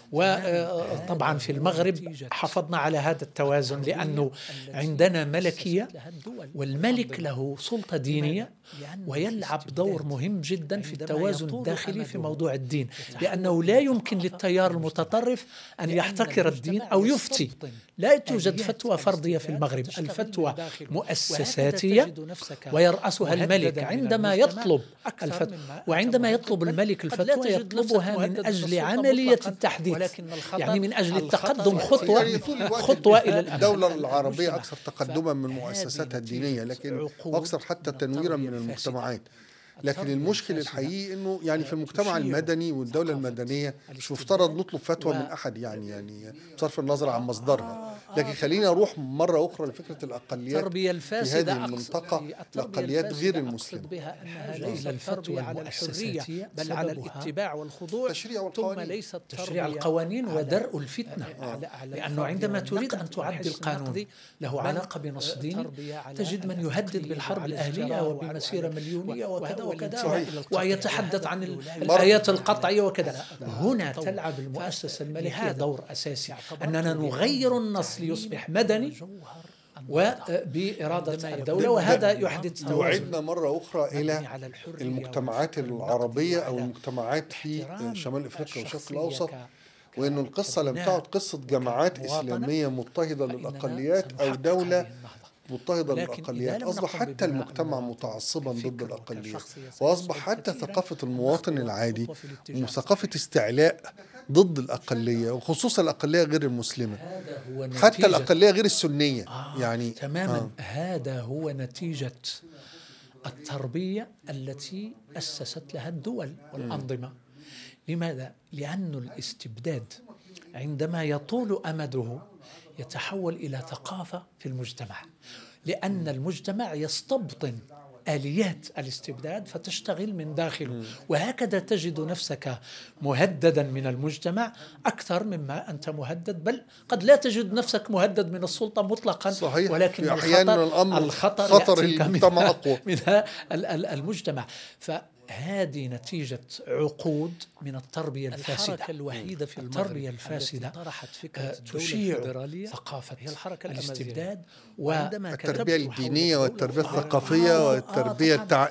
وطبعا في المغرب حافظنا على هذا التوازن لأنه عندنا ملكية والملك له سلطة دينية ويلعب دور مهم جدا في التوازن الداخلي في موضوع الدين، لأنه لا يمكن للتيار المتطرف أن يحتكر الدين أو يفتي. لا توجد فتوى فردية في المغرب، الفتوى مؤسساتية ويرأسها الملك عندما يطلب الفتوى، وعندما يطلب الملك الفتوى يطلبها من أجل عملية التحديث، يعني من أجل التقدم خطوة يعني خطوة إلى الأمام. الدولة العربية أكثر تقدما من مؤسساتها الدينية، لكن أكثر حتى تنويرا من المجتمعات. لكن المشكل الحقيقي انه يعني في المجتمع المدني والدولة المدنية مش مفترض نطلب فتوى من احد يعني يعني بصرف النظر عن مصدرها. لكن خلينا نروح مرة اخرى لفكرة الاقليات في هذه المنطقة، الاقليات غير المسلمة بها انها ليس الفتوى على الحرية بل على الاتباع والخضوع، تشريع ثم ليست تشريع القوانين ودرء الفتنة. لانه عندما تريد ان تعدل قانون له علاقة بنص ديني تجد من يهدد بالحرب الاهلية وبمسيرة مليونية وكذا وكذا ويتحدث عن الآيات القطعية وكذا. هنا تلعب المؤسسة الملكية دور أساسي، أننا نغير النص ليصبح مدني وبإرادة الدولة، وهذا يحدث توعدنا مرة أخرى إلى المجتمعات العربية أو المجتمعات في شمال أفريقيا والشرق الأوسط، وأن القصة لم تعد قصة جماعات إسلامية مضطهدة للأقليات أو دولة مضطهدة للأقليات. أصبح حتى المجتمع متعصبا ضد الأقليات، وأصبح حتى ثقافة المواطن العادي وثقافة استعلاء ضد الأقلية، وخصوصا الأقلية غير المسلمة، حتى الأقلية غير السنية. آه يعني تماما آه. هذا هو نتيجة التربية التي أسست لها الدول والأنظمة. لماذا؟ لأن الاستبداد عندما يطول أمده يتحول إلى ثقافة في المجتمع، لأن المجتمع يستبطن آليات الاستبداد فتشتغل من داخله، وهكذا تجد نفسك مهددا من المجتمع أكثر مما أنت مهدد، بل قد لا تجد نفسك مهدد من السلطة مطلقا. صحيح. ولكن الخطر, الأمر الخطر خطر المجتمع أقوى من المجتمع. ف هذه نتيجة عقود من التربية الفاسدة. الحركة الوحيدة في التربية الفاسدة طرحت فكرة تشيع الفدرالية ثقافة هي الحركة الاستبداد والتربية الدينية والتربية الثقافية والتربية التع...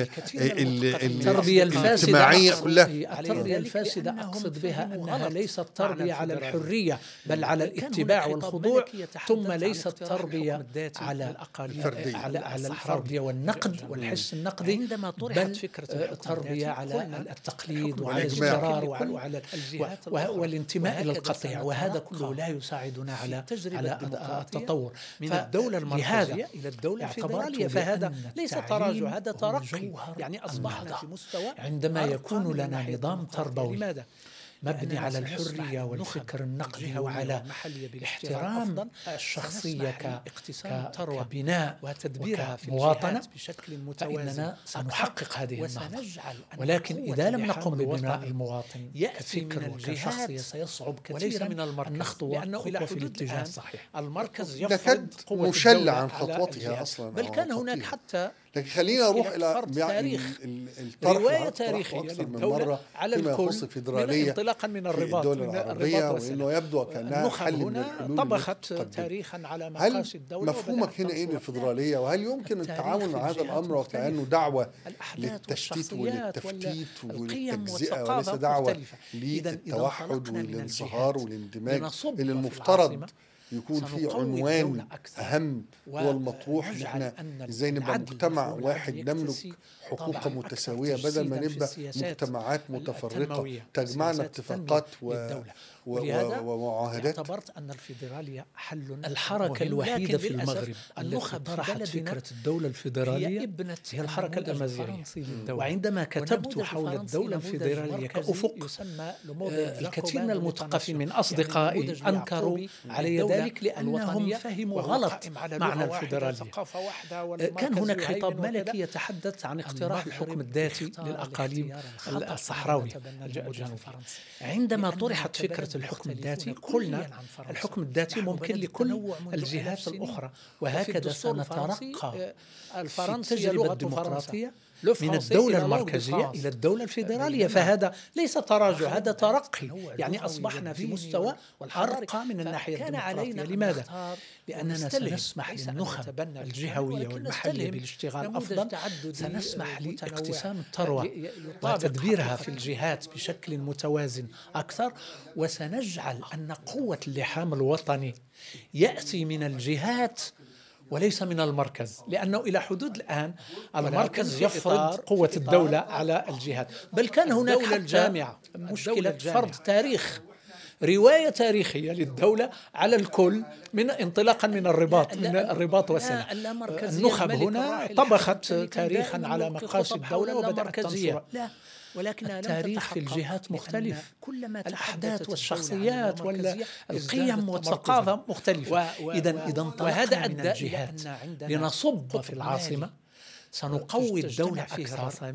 التربية الاجتماعية كلها. التربية الفاسدة أقصد بها أنها ليست تربية على الحرية بل على الاتباع والخضوع، ثم ليست تربية على الفردية على على الفردية والنقد والحس النقدي، عندما طرحت فكرة تربية على التقليد وعلى الاستقرار وعلى والانتماء إلى القطيع، وهذا كله لا يساعدنا على على التطور من الدولة المركزية إلى الدولة الفدرالية. فهذا ليس تراجع، هذا ترقي، يعني أصبحنا في مستوى عندما يكون لنا نظام تربوي مبني على الحرية والفكر النقدي وعلى احترام الشخصية كبناء وتدبيرها في مواطنة بشكل متوازن، فإننا سنحقق هذه النهضة. ولكن إذا لم نقم ببناء المواطن كفكر وكشخصية سيصعب كثيرا من أن نخطو في الاتجاه الصحيح. المركز يفرض قوة مشل عن خطوتها أصلا، بل كان هناك حتى لكن خلينا نروح إلى تاريخ رواية تاريخية للدولة على الكل فيدرالية انطلاقا من الرباط الدولة العربية، وإنه يبدو كأنها حل من الحلول طبخت تاريخا على مقاس الدولة. هل مفهومك هنا إيه الفيدرالية، وهل يمكن التعامل مع هذا الأمر وكأنه دعوة للتشتيت وللتفتيت والتجزئة وليس دعوة للتوحد والانصهار والاندماج اللي المفترض يكون في عنوان أهم هو المطروح؟ نحن إزاي نبقى مجتمع واحد نملك حقوق متساوية بدل ما نبقى مجتمعات متفرقة تجمعنا اتفاقات و... ومعاهدات. اعتبرت أن الفيدرالية حل الحركة الوحيدة في المغرب التي طرحت فكرة الدولة الفيدرالية هي, هي الحركة الأمازيغية. وعندما كتبت حول الدولة الفيدرالية كأفق، الكثير من المثقفين من أصدقائي أنكروا علي ذلك لأنهم فهموا غلط معنى الفيدرالية. كان هناك خطاب ملكي يتحدث عن اقتراح الحكم الذاتي للأقاليم الصحراوية الجنوبية. عندما طرحت فكرة الحكم الذاتي قلنا الحكم الذاتي ممكن لكل الجهات الأخرى، وهكذا سنترقى في التجربة الديمقراطية من الدولة المركزية إلى الدولة الفيدرالية. فهذا ليس تراجع، هذا ترقي، يعني أصبحنا في مستوى أرقى من الناحية الديمقراطية. لماذا؟ لأننا سنسمح للنخب الجهوية والمحلية بالاشتغال أفضل، سنسمح لاقتسام الثروة وتدبيرها في الجهات بشكل متوازن أكثر، وسنجعل أن قوة اللحام الوطني يأتي من الجهات وليس من المركز، لأنه إلى حدود الآن المركز يفرض قوة الدولة على الجهات، بل كان هناك حتى مشكلة فرض تاريخ، رواية تاريخية للدولة على الكل من انطلاقا من الرباط من الرباط والسلام. النخب هنا طبخت تاريخا على مقاس الدولة وبدأت تنصر. ولكن التاريخ في الجهات مختلف، الأحداث والشخصيات والقيم والثقافة مختلفة. إذن إذا انطلقنا من الجهات لنصب في العاصمة سنقوي الدولة أكثر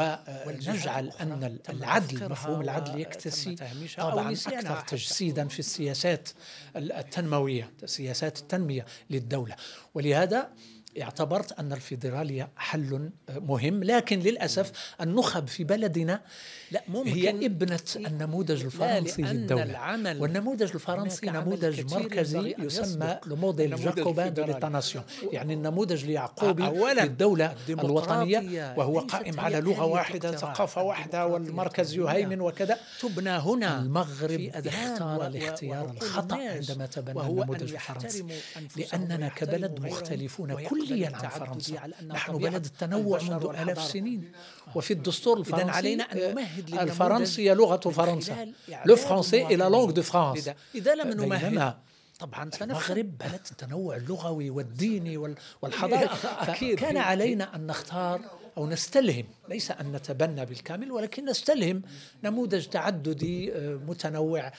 ونجعل أن العدل، مفهوم العدل يكتسي طبعا أكثر تجسيدا في السياسات التنموية، سياسات التنمية للدولة. ولهذا اعتبرت أن الفيدرالية حل مهم، لكن للأسف النخب في بلدنا لا هي ابنة النموذج الفرنسي للدولة، والنموذج الفرنسي نموذج مركزي يسمى الموديل جاكوبان دو ليتا ناسيون، يعني النموذج اليعقوبي للدولة الوطنية، وهو قائم على لغة واحدة، ثقافة واحدة، والمركز يهيمن وكذا. تبنى هنا المغرب اختار الاختيار الخطأ عندما تبنى النموذج الفرنسي، لأننا كبلد مختلفون كليا عن فرنسا، نحن بلد التنوع منذ آلاف سنين، وفي الدستور الفرنسي علينا أن نمهد الفرنسية لغة فرنسا، لو فرنسي إلى لونغ دو فرانس. إذا لم نمهد طبعا المغرب بلد التنوع اللغوي والديني والحضاري، كان علينا أن نختار أو نستلهم، ليس أن نتبنى بالكامل، ولكن نستلهم نموذج تعددي متنوع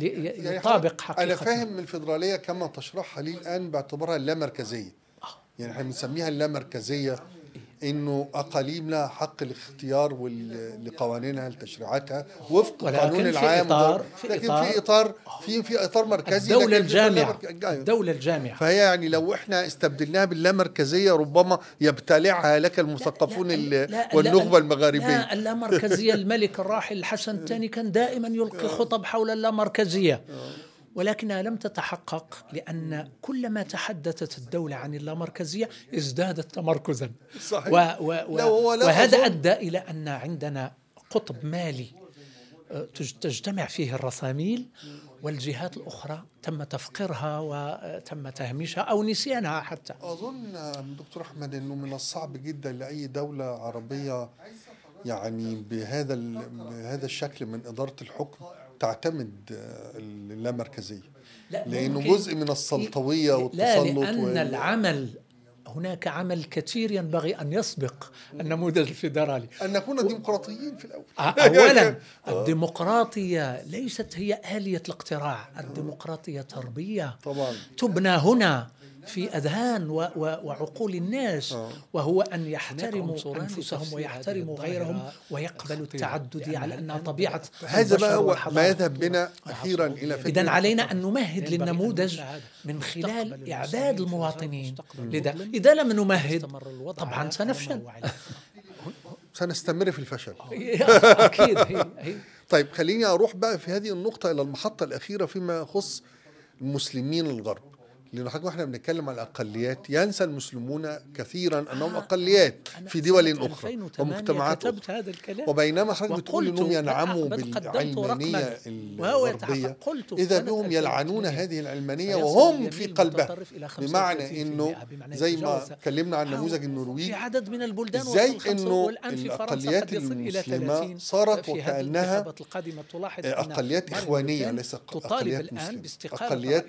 يطابق حقيقة. أنا فاهم الفيدرالية كما تشرحها لي الآن باعتبارها اللامركزية، يعني احنا بنسميها اللامركزية إنه أقاليم لها حق الاختيار لقوانينها لتشريعاتها وفق القانون العام، إطار لكن في إطار في في إطار مركزي، الدولة الجامعة الدولة الجامعة. فهي يعني لو إحنا استبدلناها باللامركزية ربما يبتلعها لك المثقفون والنخبة المغاربية. لا، اللامركزية الملك الراحل الحسن الثاني كان دائما يلقي خطب حول اللامركزية، ولكنها لم تتحقق، لأن كلما تحدثت الدولة عن اللامركزية ازدادت تمركزا. صحيح. و و و وهذا أدى إلى أن عندنا قطب مالي تجتمع فيه الرساميل، والجهات الأخرى تم تفقيرها وتم تهميشها أو نسيانها حتى. أظن دكتور أحمد أنه من الصعب جدا لأي دولة عربية يعني بهذا بهذا الشكل من إدارة الحكم تعتمد اللامركزية، لأنه جزء من السلطوية والتسلط. لا، لأن وال... العمل هناك عمل كثير ينبغي أن يسبق النموذج الفيدرالي، أن نكون ديمقراطيين في الأول. أولا الديمقراطية ليست هي آلية الاقتراع، الديمقراطية تربية طبعا تبنى هنا في أذهان و- و- وعقول الناس، أوه. وهو أن يحترموا أنفسهم ويحترموا غيرهم ويقبلوا التعدد على أنها طبيعة هذا بقى هو ما يذهب بنا أخيرا إلى فكرة. إذن علينا أن نمهد للنموذج من خلال إعداد المواطنين. لذا إذا لم نمهد طبعا سنفشل، سنستمر في الفشل. أكيد. هي هي. طيب خليني أروح بقى في هذه النقطة إلى المحطة الأخيرة فيما يخص المسلمين الغرب، لأنه حقا احنا بنتكلم عن الأقليات ينسى المسلمون كثيرا أنهم أقليات في دول أخرى ومجتمعات أخرى، وبينما حضرتك بتقول أنهم ينعموا بالعلمانية الغربية إذا بهم يلعنون هذه العلمانية وهم في قلبها، بمعنى أنه زي ما تكلمنا عن نموذج النرويج، زي أنه الأقليات المسلمة صارت وكأنها أقليات إخوانية ليس أقليات مسلمة، أقليات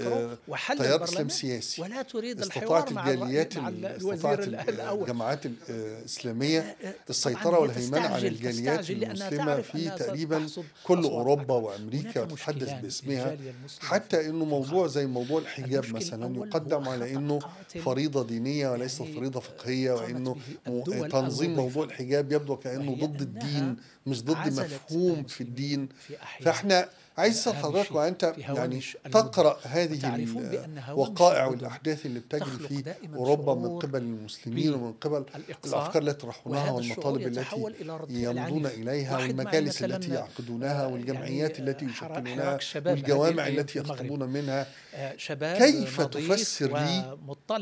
تيار إسلام سياسي. ولا تريد استطاعت الجاليات استطاعت الجماعات الإسلامية السيطرة والهيمنة على الجاليات المسلمة في تقريبا كل أوروبا وأمريكا وتتحدث باسمها، حتى إنه موضوع زي موضوع الحجاب مثلا يقدم على إنه فريضة دينية وليست فريضة فقهية، وإنه تنظيم موضوع الحجاب يبدو كأنه ضد الدين مش ضد مفهوم في الدين. فإحنا عايز أسأل حضرتك وأنت يعني تقرأ هذه الوقائع والأحداث اللي بتجري في أوروبا من قبل المسلمين ومن قبل الأفكار التي يطرحونها والمطالب التي يمضون إليها والمجالس التي يعقدونها والجمعيات التي يشكلونها والجوامع التي يخطبون منها، كيف تفسر لي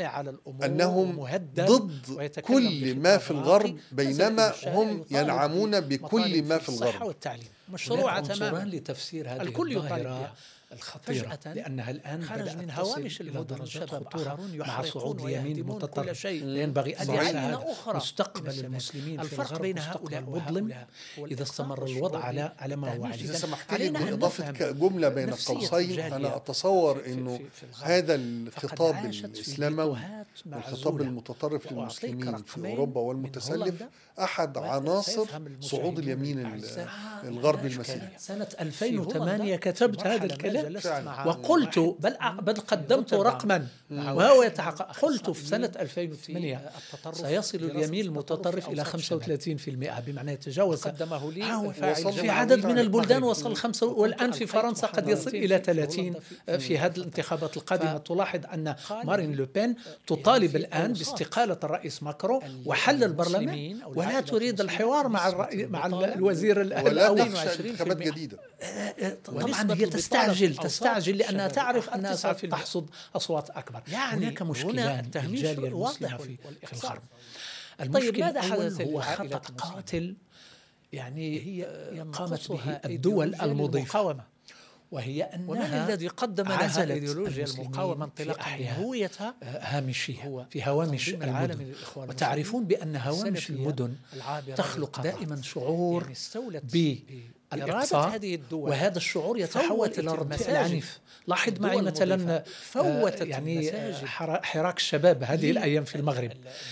أنهم ضد كل ما في الغرب بينما هم ينعمون بكل ما في الغرب؟ مشروع تماما لتفسير هذه الكل الظاهرة الخطيرة، لأنها الآن خرج من هوامش المدن شباب آخرون مع صعود اليمين متطرف. ينبغي أن يعلن مستقبل المسلمين الفرق بين هؤلاء مظلم إذا استمر الوضع على على ما هو عليه. إذا سمحت لي بإضافة جملة بين قوسين، أنا أتصور إنه هذا الخطاب الإسلامي الخطاب المتطرف للمسلمين في أوروبا والمتسلف أحد عناصر صعود اليمين الغربي المسيحي. سنة ألفين وثمانية كتبت هذا الكلام وقلت بل بل قدمت رقما وهو يتحقق. قلت في سنة ألفين وثمانية سيصل اليمين المتطرف إلى خمسة وثلاثين بالمئة، بمعنى يتجاوز في عدد من البلدان وصل خمسة، والآن في فرنسا قد يصل إلى ثلاثين في هذه الانتخابات القادمة. تلاحظ أن مارين لوبين تطالب الآن باستقالة الرئيس ماكرون وحل البرلمان، ولا تريد الحوار مع الرئيس مع الوزير الأول. انتخابات جديدة. طبعا هي تستعجل تستعجل لأنها تعرف أنها ستحصد أصوات أكبر. يعني هناك مشكلان الجالية المسلمة في في الغرب. المشكل الأول هو خطأ قاتل يعني هي قامت به الدول المضيفة، وهي أنها الذي قدم لها أيديولوجيا المقاومة انطلاقا من هويتها هامشية في هوامش المدن. وتعرفون بأن هوامش المدن تخلق دائما شعور بالإقصاء، وهذا الشعور يتحول إلى رد فعل عنيف. لاحظ معي مثلا فوتت يعني حراك الشباب هذه الأيام في المغرب،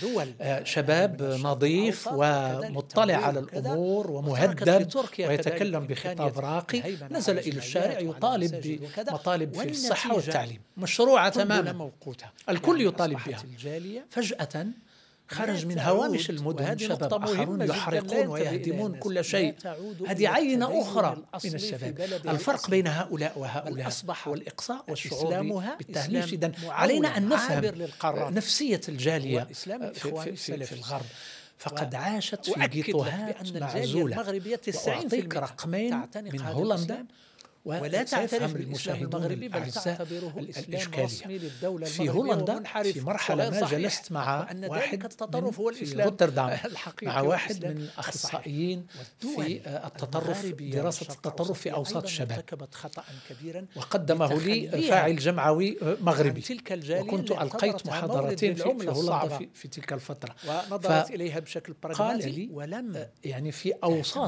شباب نظيف ومطلع على الأمور ومهذب ويتكلم بخطاب راقي، نزل إلى الشارع يطالب بمطالب في الصحة والتعليم مشروعة تماما، الكل يطالب بها. فجأة خرج من هوامش المدن شباب آخرون يحرقون ويهدمون كل شيء. هذه عينة أخرى من الشباب. الفرق بين هؤلاء وهؤلاء أصبح والإقصاء والشعور بالتهميش. إذن علينا أن نفهم نفسية الجالية في, في, في, في الغرب، فقد عاشت في جيتوهات معزولة. وأعطيك رقمين من هولندا ولا تعترف المشاهدون المغربي بل تعتبره الإشكالية. في هولندا في مرحلة ما جلست مع واحد التطرف هو الإسلام في روتردام مع واحد من الأخصائيين في التطرف، دراسة التطرف في أوساط الشباب، وقدمه لي فاعل جمعوي مغربي، وكنت ألقيت محاضرتين في هولندا في, في تلك الفترة، ونظرت إليها بشكل براغماتي ولم يعني في أوساط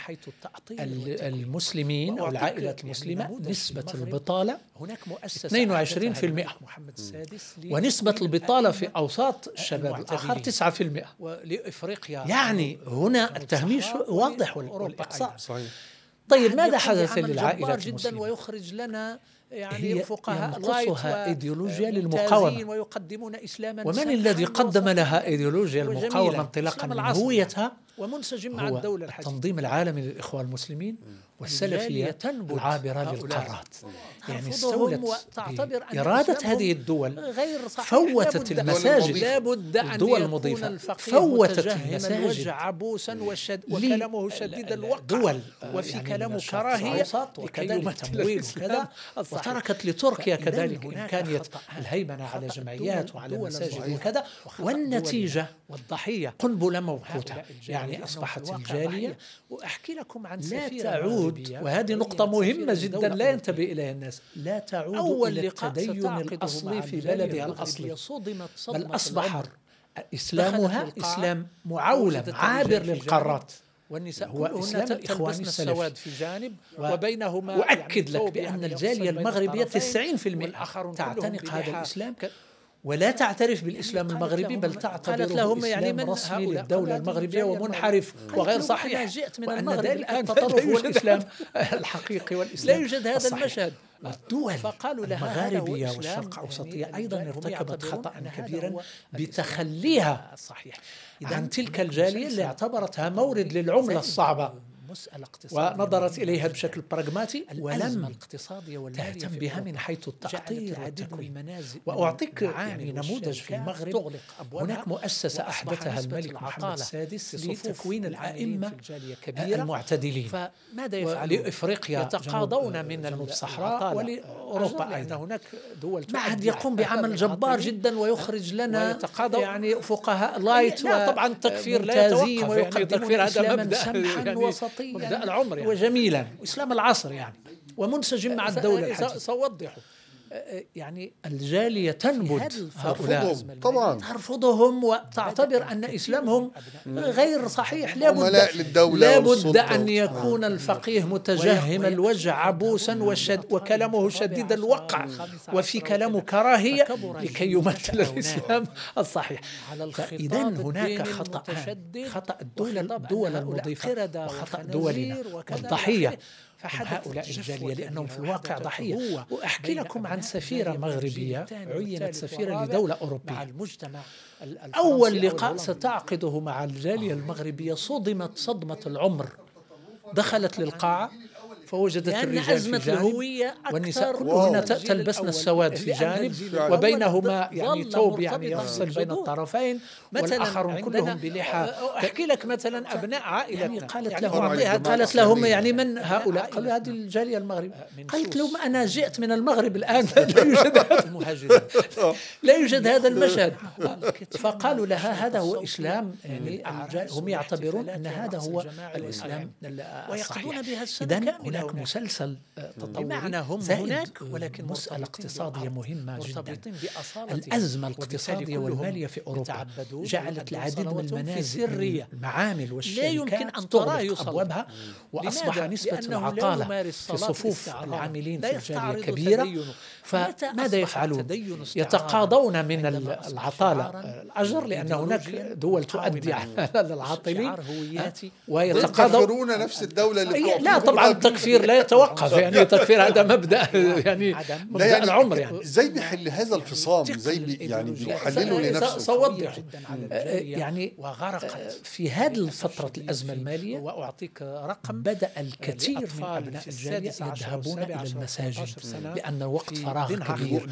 المسلمين أو العائلات المسلمة نسبة البطالة هناك مؤسسة اثنين وعشرين بالمئة، ونسبة البطالة في أوساط الشباب الآخر تسعة بالمئة. ولإفريقيا يعني هنا التهميش واضح والإقصاء. طيب ماذا حدث للعائلات المسلمة؟ ويخرج لنا يعني فقهاء ينقصها ايديولوجيا للمقاومة، ويقدمون إسلاما. ومن الذي قدم لها ايديولوجيا المقاومة انطلاقا من هويتها ومنسجم مع الدولة الحديثة؟ التنظيم العالمي للإخوة المسلمين والسلفية العابرة للقارات، يعني استولت إرادة هذه الدول، غير فوتت المساجد. لابد أن الدول المضيفة فوتت المساجد عبوسا وشد وكلامه شديد الوقع، وفي يعني كلامه كراهية لكي يمثل الإسلام، وتركت لتركيا كذلك إمكانية الهيمنة على جمعيات وعلى مساجد وكذا، والنتيجة والضحية قنبلة موقوتة. يعني أصبحت الجالية وأحكي لكم عن لا تعود، وهذه نقطة مهمة جدا لا ينتبه إليها الناس، لا تعود أول إلى التدين الأصلي في بلدها الأصلي، بل أصبح إسلامها إسلام معولم عابر للقارات، والنساء هو إسلام الإخوان السلفي في جانب وبينهما. وأكد لك بأن الجالية المغربية تسعين بالمئة تعتنق هذا الإسلام ولا تعترف بالإسلام المغربي، بل تعتبره لهم يعني من رسمي للدولة المغربية ومنحرف وغير صحيح، وأن ذلك التطرف هو الإسلام الحقيقي والإسلام لا يوجد هذا المشهد. الدول المغاربية والشرق الأوسطية أيضا ارتكبت خطأ كبيرا بتخليها عن تلك الجالية اللي اعتبرتها مورد للعملة الصعبة ونظرت إليها بشكل براغماتي ولم تهتم بها من حيث التأطير والتكوين. وأعطيك يعني نموذج في المغرب، هناك مؤسسة أحدثها الملك محمد السادس لتكوين الأئمة المعتدلين، فماذا يفعل لإفريقيا يتقاضون من جنوب الصحراء ولأوروبا أيضا. هناك دول معهد يقوم بعمل جبار جدا ويخرج لنا يعني فقهاء لايت، طبعا تكفير لا يتوقف، ويقدمون إسلاما سمحا وسطيا مبدأ العمر يعني وجميلا وإسلام العصر يعني ومنسجم مع الدولة الحديثة. سأوضحه. يعني الجالية تنبذ هؤلاء طبعا، ترفضهم وتعتبر أن إسلامهم غير صحيح. لابد, لابد أن يكون الفقيه متجهم الوجه عبوسا وشد وكلامه شديد الوقع وفي كلامه كراهية لكي يمثل الإسلام الصحيح. إذا هناك خطأ خطأ الدولة الدول المضيفة وخطأ دولنا والضحية هؤلاء الجالية، لأنهم في الواقع ضحية. وأحكي لكم عن سفيرة مغربية عينت سفيرة لدولة أوروبية. أول لقاء ستعقده مع الجالية المغربية صدمت صدمة العمر. دخلت للقاعة فوجدت الرجال في جانب والنساء كلهن تلبسن السواد في جانب، وبينهما يعني ثوب يعني يفصل بين الطرفين، والآخرون كلهم بلحى. أحكي لك مثلا أبناء عائلتنا يعني قالت يعني لهم قالت لهم يعني من هؤلاء؟ قالوا هذه الجالية المغرب. قالت لهم أنا جئت من المغرب الآن، لا يوجد هذا المهاجرين، لا يوجد هذا المشهد. فقالوا لها هذا هو إسلام، يعني هم يعتبرون أن هذا هو الإسلام الصحيح. إذن هناك مسلسل بمعنى هم هناك، ولكن مسألة اقتصادية مهمة جدا. الأزمة الاقتصادية والمالية في أوروبا جعلت العديد من المنازل المعامل والشركات تغلق أبوابها، وأصبح نسبة العطالة في صفوف العاملين في الجالية كبيرة، فماذا يفعلون؟ يتقاضون من العطالة الأجر لأن هناك دول تؤدي على العاطلين ويتقاضون نفس الدولة اللي لا طبعا التكفير لا يتوقف، يعني التكفير هذا مبدأ يعني مبدأ يعني العمر. يعني ازاي بيحل هذا الفصام؟ ازاي بي يعني بيحلله لنفسه؟ سأوضح يعني في هذه الفترة الأزمة المالية وأعطيك رقم بدأ الكثير من أبناء الجالية يذهبون إلى المساجد لأن وقت فراغ كبير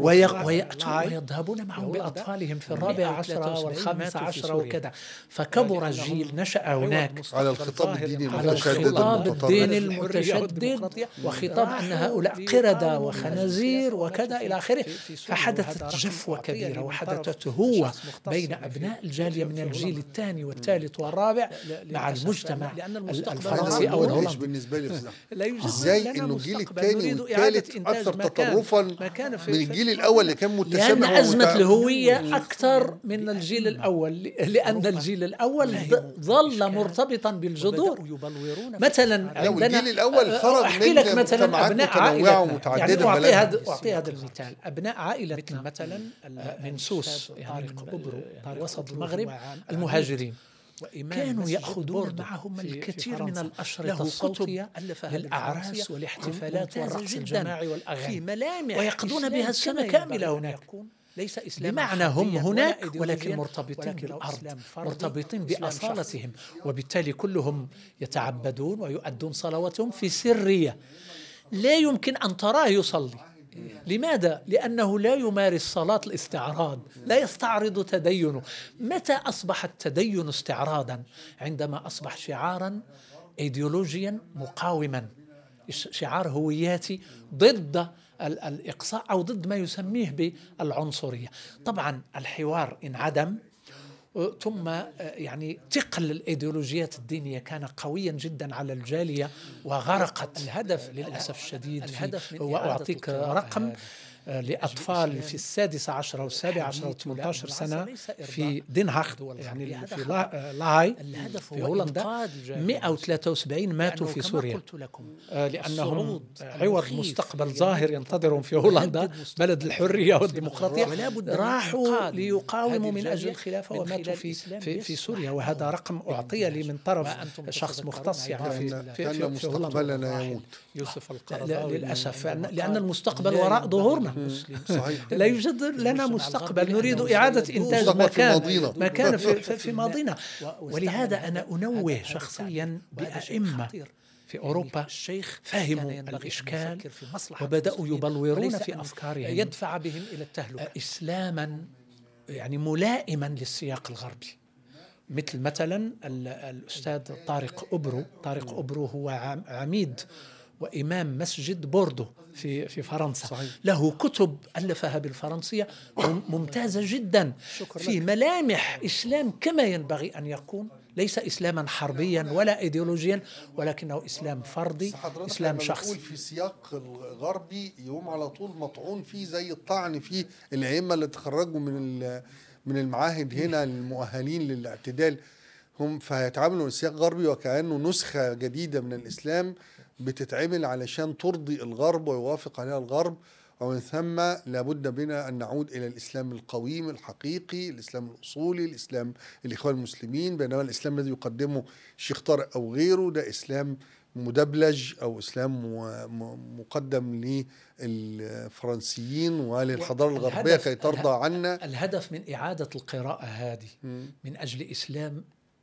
ويذهبون معهم بأطفالهم في الرابع عشر والخامس عشر وكذا، فكبر جيل نشأ هناك على الخطاب الديني على الخطاب الديني المتشدد وخطاب أن هؤلاء قردة وخنازير وكذا إلى آخره. فحدثت جفوة كبيرة وحدثت هو بين أبناء الجالية من الجيل الثاني والثالث والرابع مع المجتمع الفرنسي أو الهولندي. بالنسبة لي ازاي انه الجيل الثاني والثالث أكثر تطرفا من الجيل الأول اللي كان متشابه؟ لأن أزمة الهوية أكثر من الجيل الأول، لأن الجيل الأول ظل مرتبطا بالجذور. مثلا عندنا الجيل الأول خرج أحكي لك مثلا أبناء عائلتنا، يعني أعطي هذا أعطي هذا المثال. أبناء عائلتنا مثلا من سوس يعني طارق وسط المغرب المهاجرين كانوا يأخذون معهم الكثير من الأشرطة الصوتية للأعراس والاحتفالات والرقص الجماعي والأغاني ويقضون بها السنة كاملة هناك. ليس بمعنى هم هناك ولكن مرتبطين بالأرض، مرتبطين بأصالتهم، وبالتالي كلهم يتعبدون ويؤدون صلواتهم في سرية. لا يمكن أن تراه يصلي. لماذا؟ لأنه لا يمارس صلاة الاستعراض، لا يستعرض تدينه. متى أصبح التدين استعراضا؟ عندما أصبح شعارا إيديولوجيا مقاوما، شعار هوياتي ضد الإقصاء أو ضد ما يسميه بالعنصرية. طبعا الحوار انعدم، ثم يعني تقل الإيديولوجيات الدينية كان قويا جدا على الجالية وغرقت الهدف للأسف الشديد. الهدف وأعطيك رقم لأطفال في السادسة عشر والسابع عشر والثمانية عشر سنة في دنهاخ يعني في لاهاي في هولندا مئة وثلاثة وسبعين ماتوا في سوريا لأنهم عوض مستقبل ظاهر ينتظرهم في هولندا بلد الحرية والديمقراطية، راحوا ليقاوموا من أجل الخلافة وماتوا في في في سوريا. وهذا رقم أعطي لي من طرف شخص مختص يعني في في, في, في هولندا يوسف القرضاوي. للأسف لأن المستقبل وراء ظهورنا. صحيح. لا يوجد لنا مستقبل، نريد إعادة إنتاج ما كان ما كان في, في ماضينا. ولهذا أنا أنوه شخصيا بأئمة في أوروبا فهموا الإشكال وبدأوا يبلورون في أفكارهم يدفع بهم إلى التهلكة إسلاما يعني ملائما للسياق الغربي، مثل مثلا الأستاذ طارق أبرو. طارق أبرو هو عميد وإمام مسجد بوردو في في فرنسا. صحيح. له كتب ألفها بالفرنسية ممتازة جدا في ملامح إسلام كما ينبغي أن يكون، ليس إسلاما حربيا ولا إيديولوجيا ولكنه إسلام فردي، إسلام شخصي. في سياق الغربي يوم على طول مطعون فيه زي الطعن فيه الأئمة اللي تخرجوا من من المعاهد هنا المؤهلين للاعتدال، هم فيتعاملوا السياق الغربي وكأنه نسخة جديدة من الإسلام بتتعمل علشان ترضي الغرب ويوافق عليها الغرب، ومن ثم لابد بنا أن نعود إلى الإسلام القويم الحقيقي، الإسلام الأصولي، الإسلام الإخوان المسلمين. بينما الإسلام الذي يقدمه الشيخ طارق أو غيره ده إسلام مدبلج أو إسلام مقدم للفرنسيين وللحضارة الغربية كي ترضى عنا. الهدف من إعادة القراءة هذه من أجل إسلام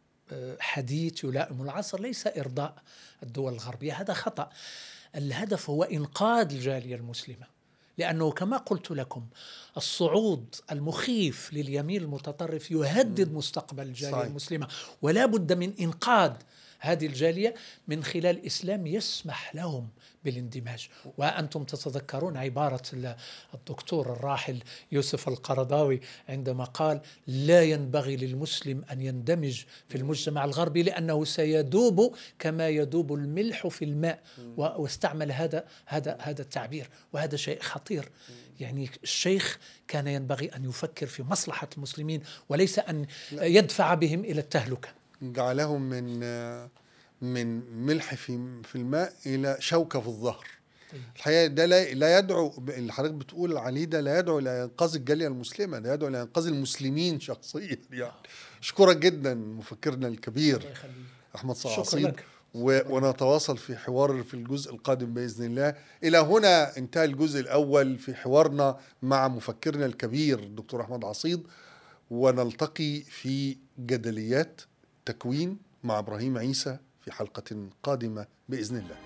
حديث يلائم العصر ليس إرضاء الدول الغربية، هذا خطأ. الهدف هو إنقاذ الجالية المسلمة، لأنه كما قلت لكم الصعود المخيف لليمين المتطرف يهدد مستقبل الجالية صحيح. المسلمة، ولا بد من إنقاذ هذه الجالية من خلال إسلام يسمح لهم بالاندماج. وأنتم تتذكرون عبارة الدكتور الراحل يوسف القرضاوي عندما قال لا ينبغي للمسلم أن يندمج في المجتمع الغربي لأنه سيذوب كما يذوب الملح في الماء، واستعمل هذا هذا هذا التعبير، وهذا شيء خطير. يعني الشيخ كان ينبغي أن يفكر في مصلحة المسلمين وليس أن يدفع بهم إلى التهلكة. جعلهم من من ملح في في الماء إلى شوكة في الظهر. الحقيقة ده لا, لا يدعو، اللي حضرتك بتقول عليه ده لا يدعو إلى إنقاذ الجالية المسلمة، ده يدعو إلى إنقاذ المسلمين شخصيا يعني. أشكرك جدا مفكرنا الكبير أحمد صلاح عصيب، ونتواصل في حوار في الجزء القادم بإذن الله. إلى هنا انتهى الجزء الأول في حوارنا مع مفكرنا الكبير الدكتور أحمد عصيد، ونلتقي في جدليات تكوين مع إبراهيم عيسى في حلقة قادمة بإذن الله.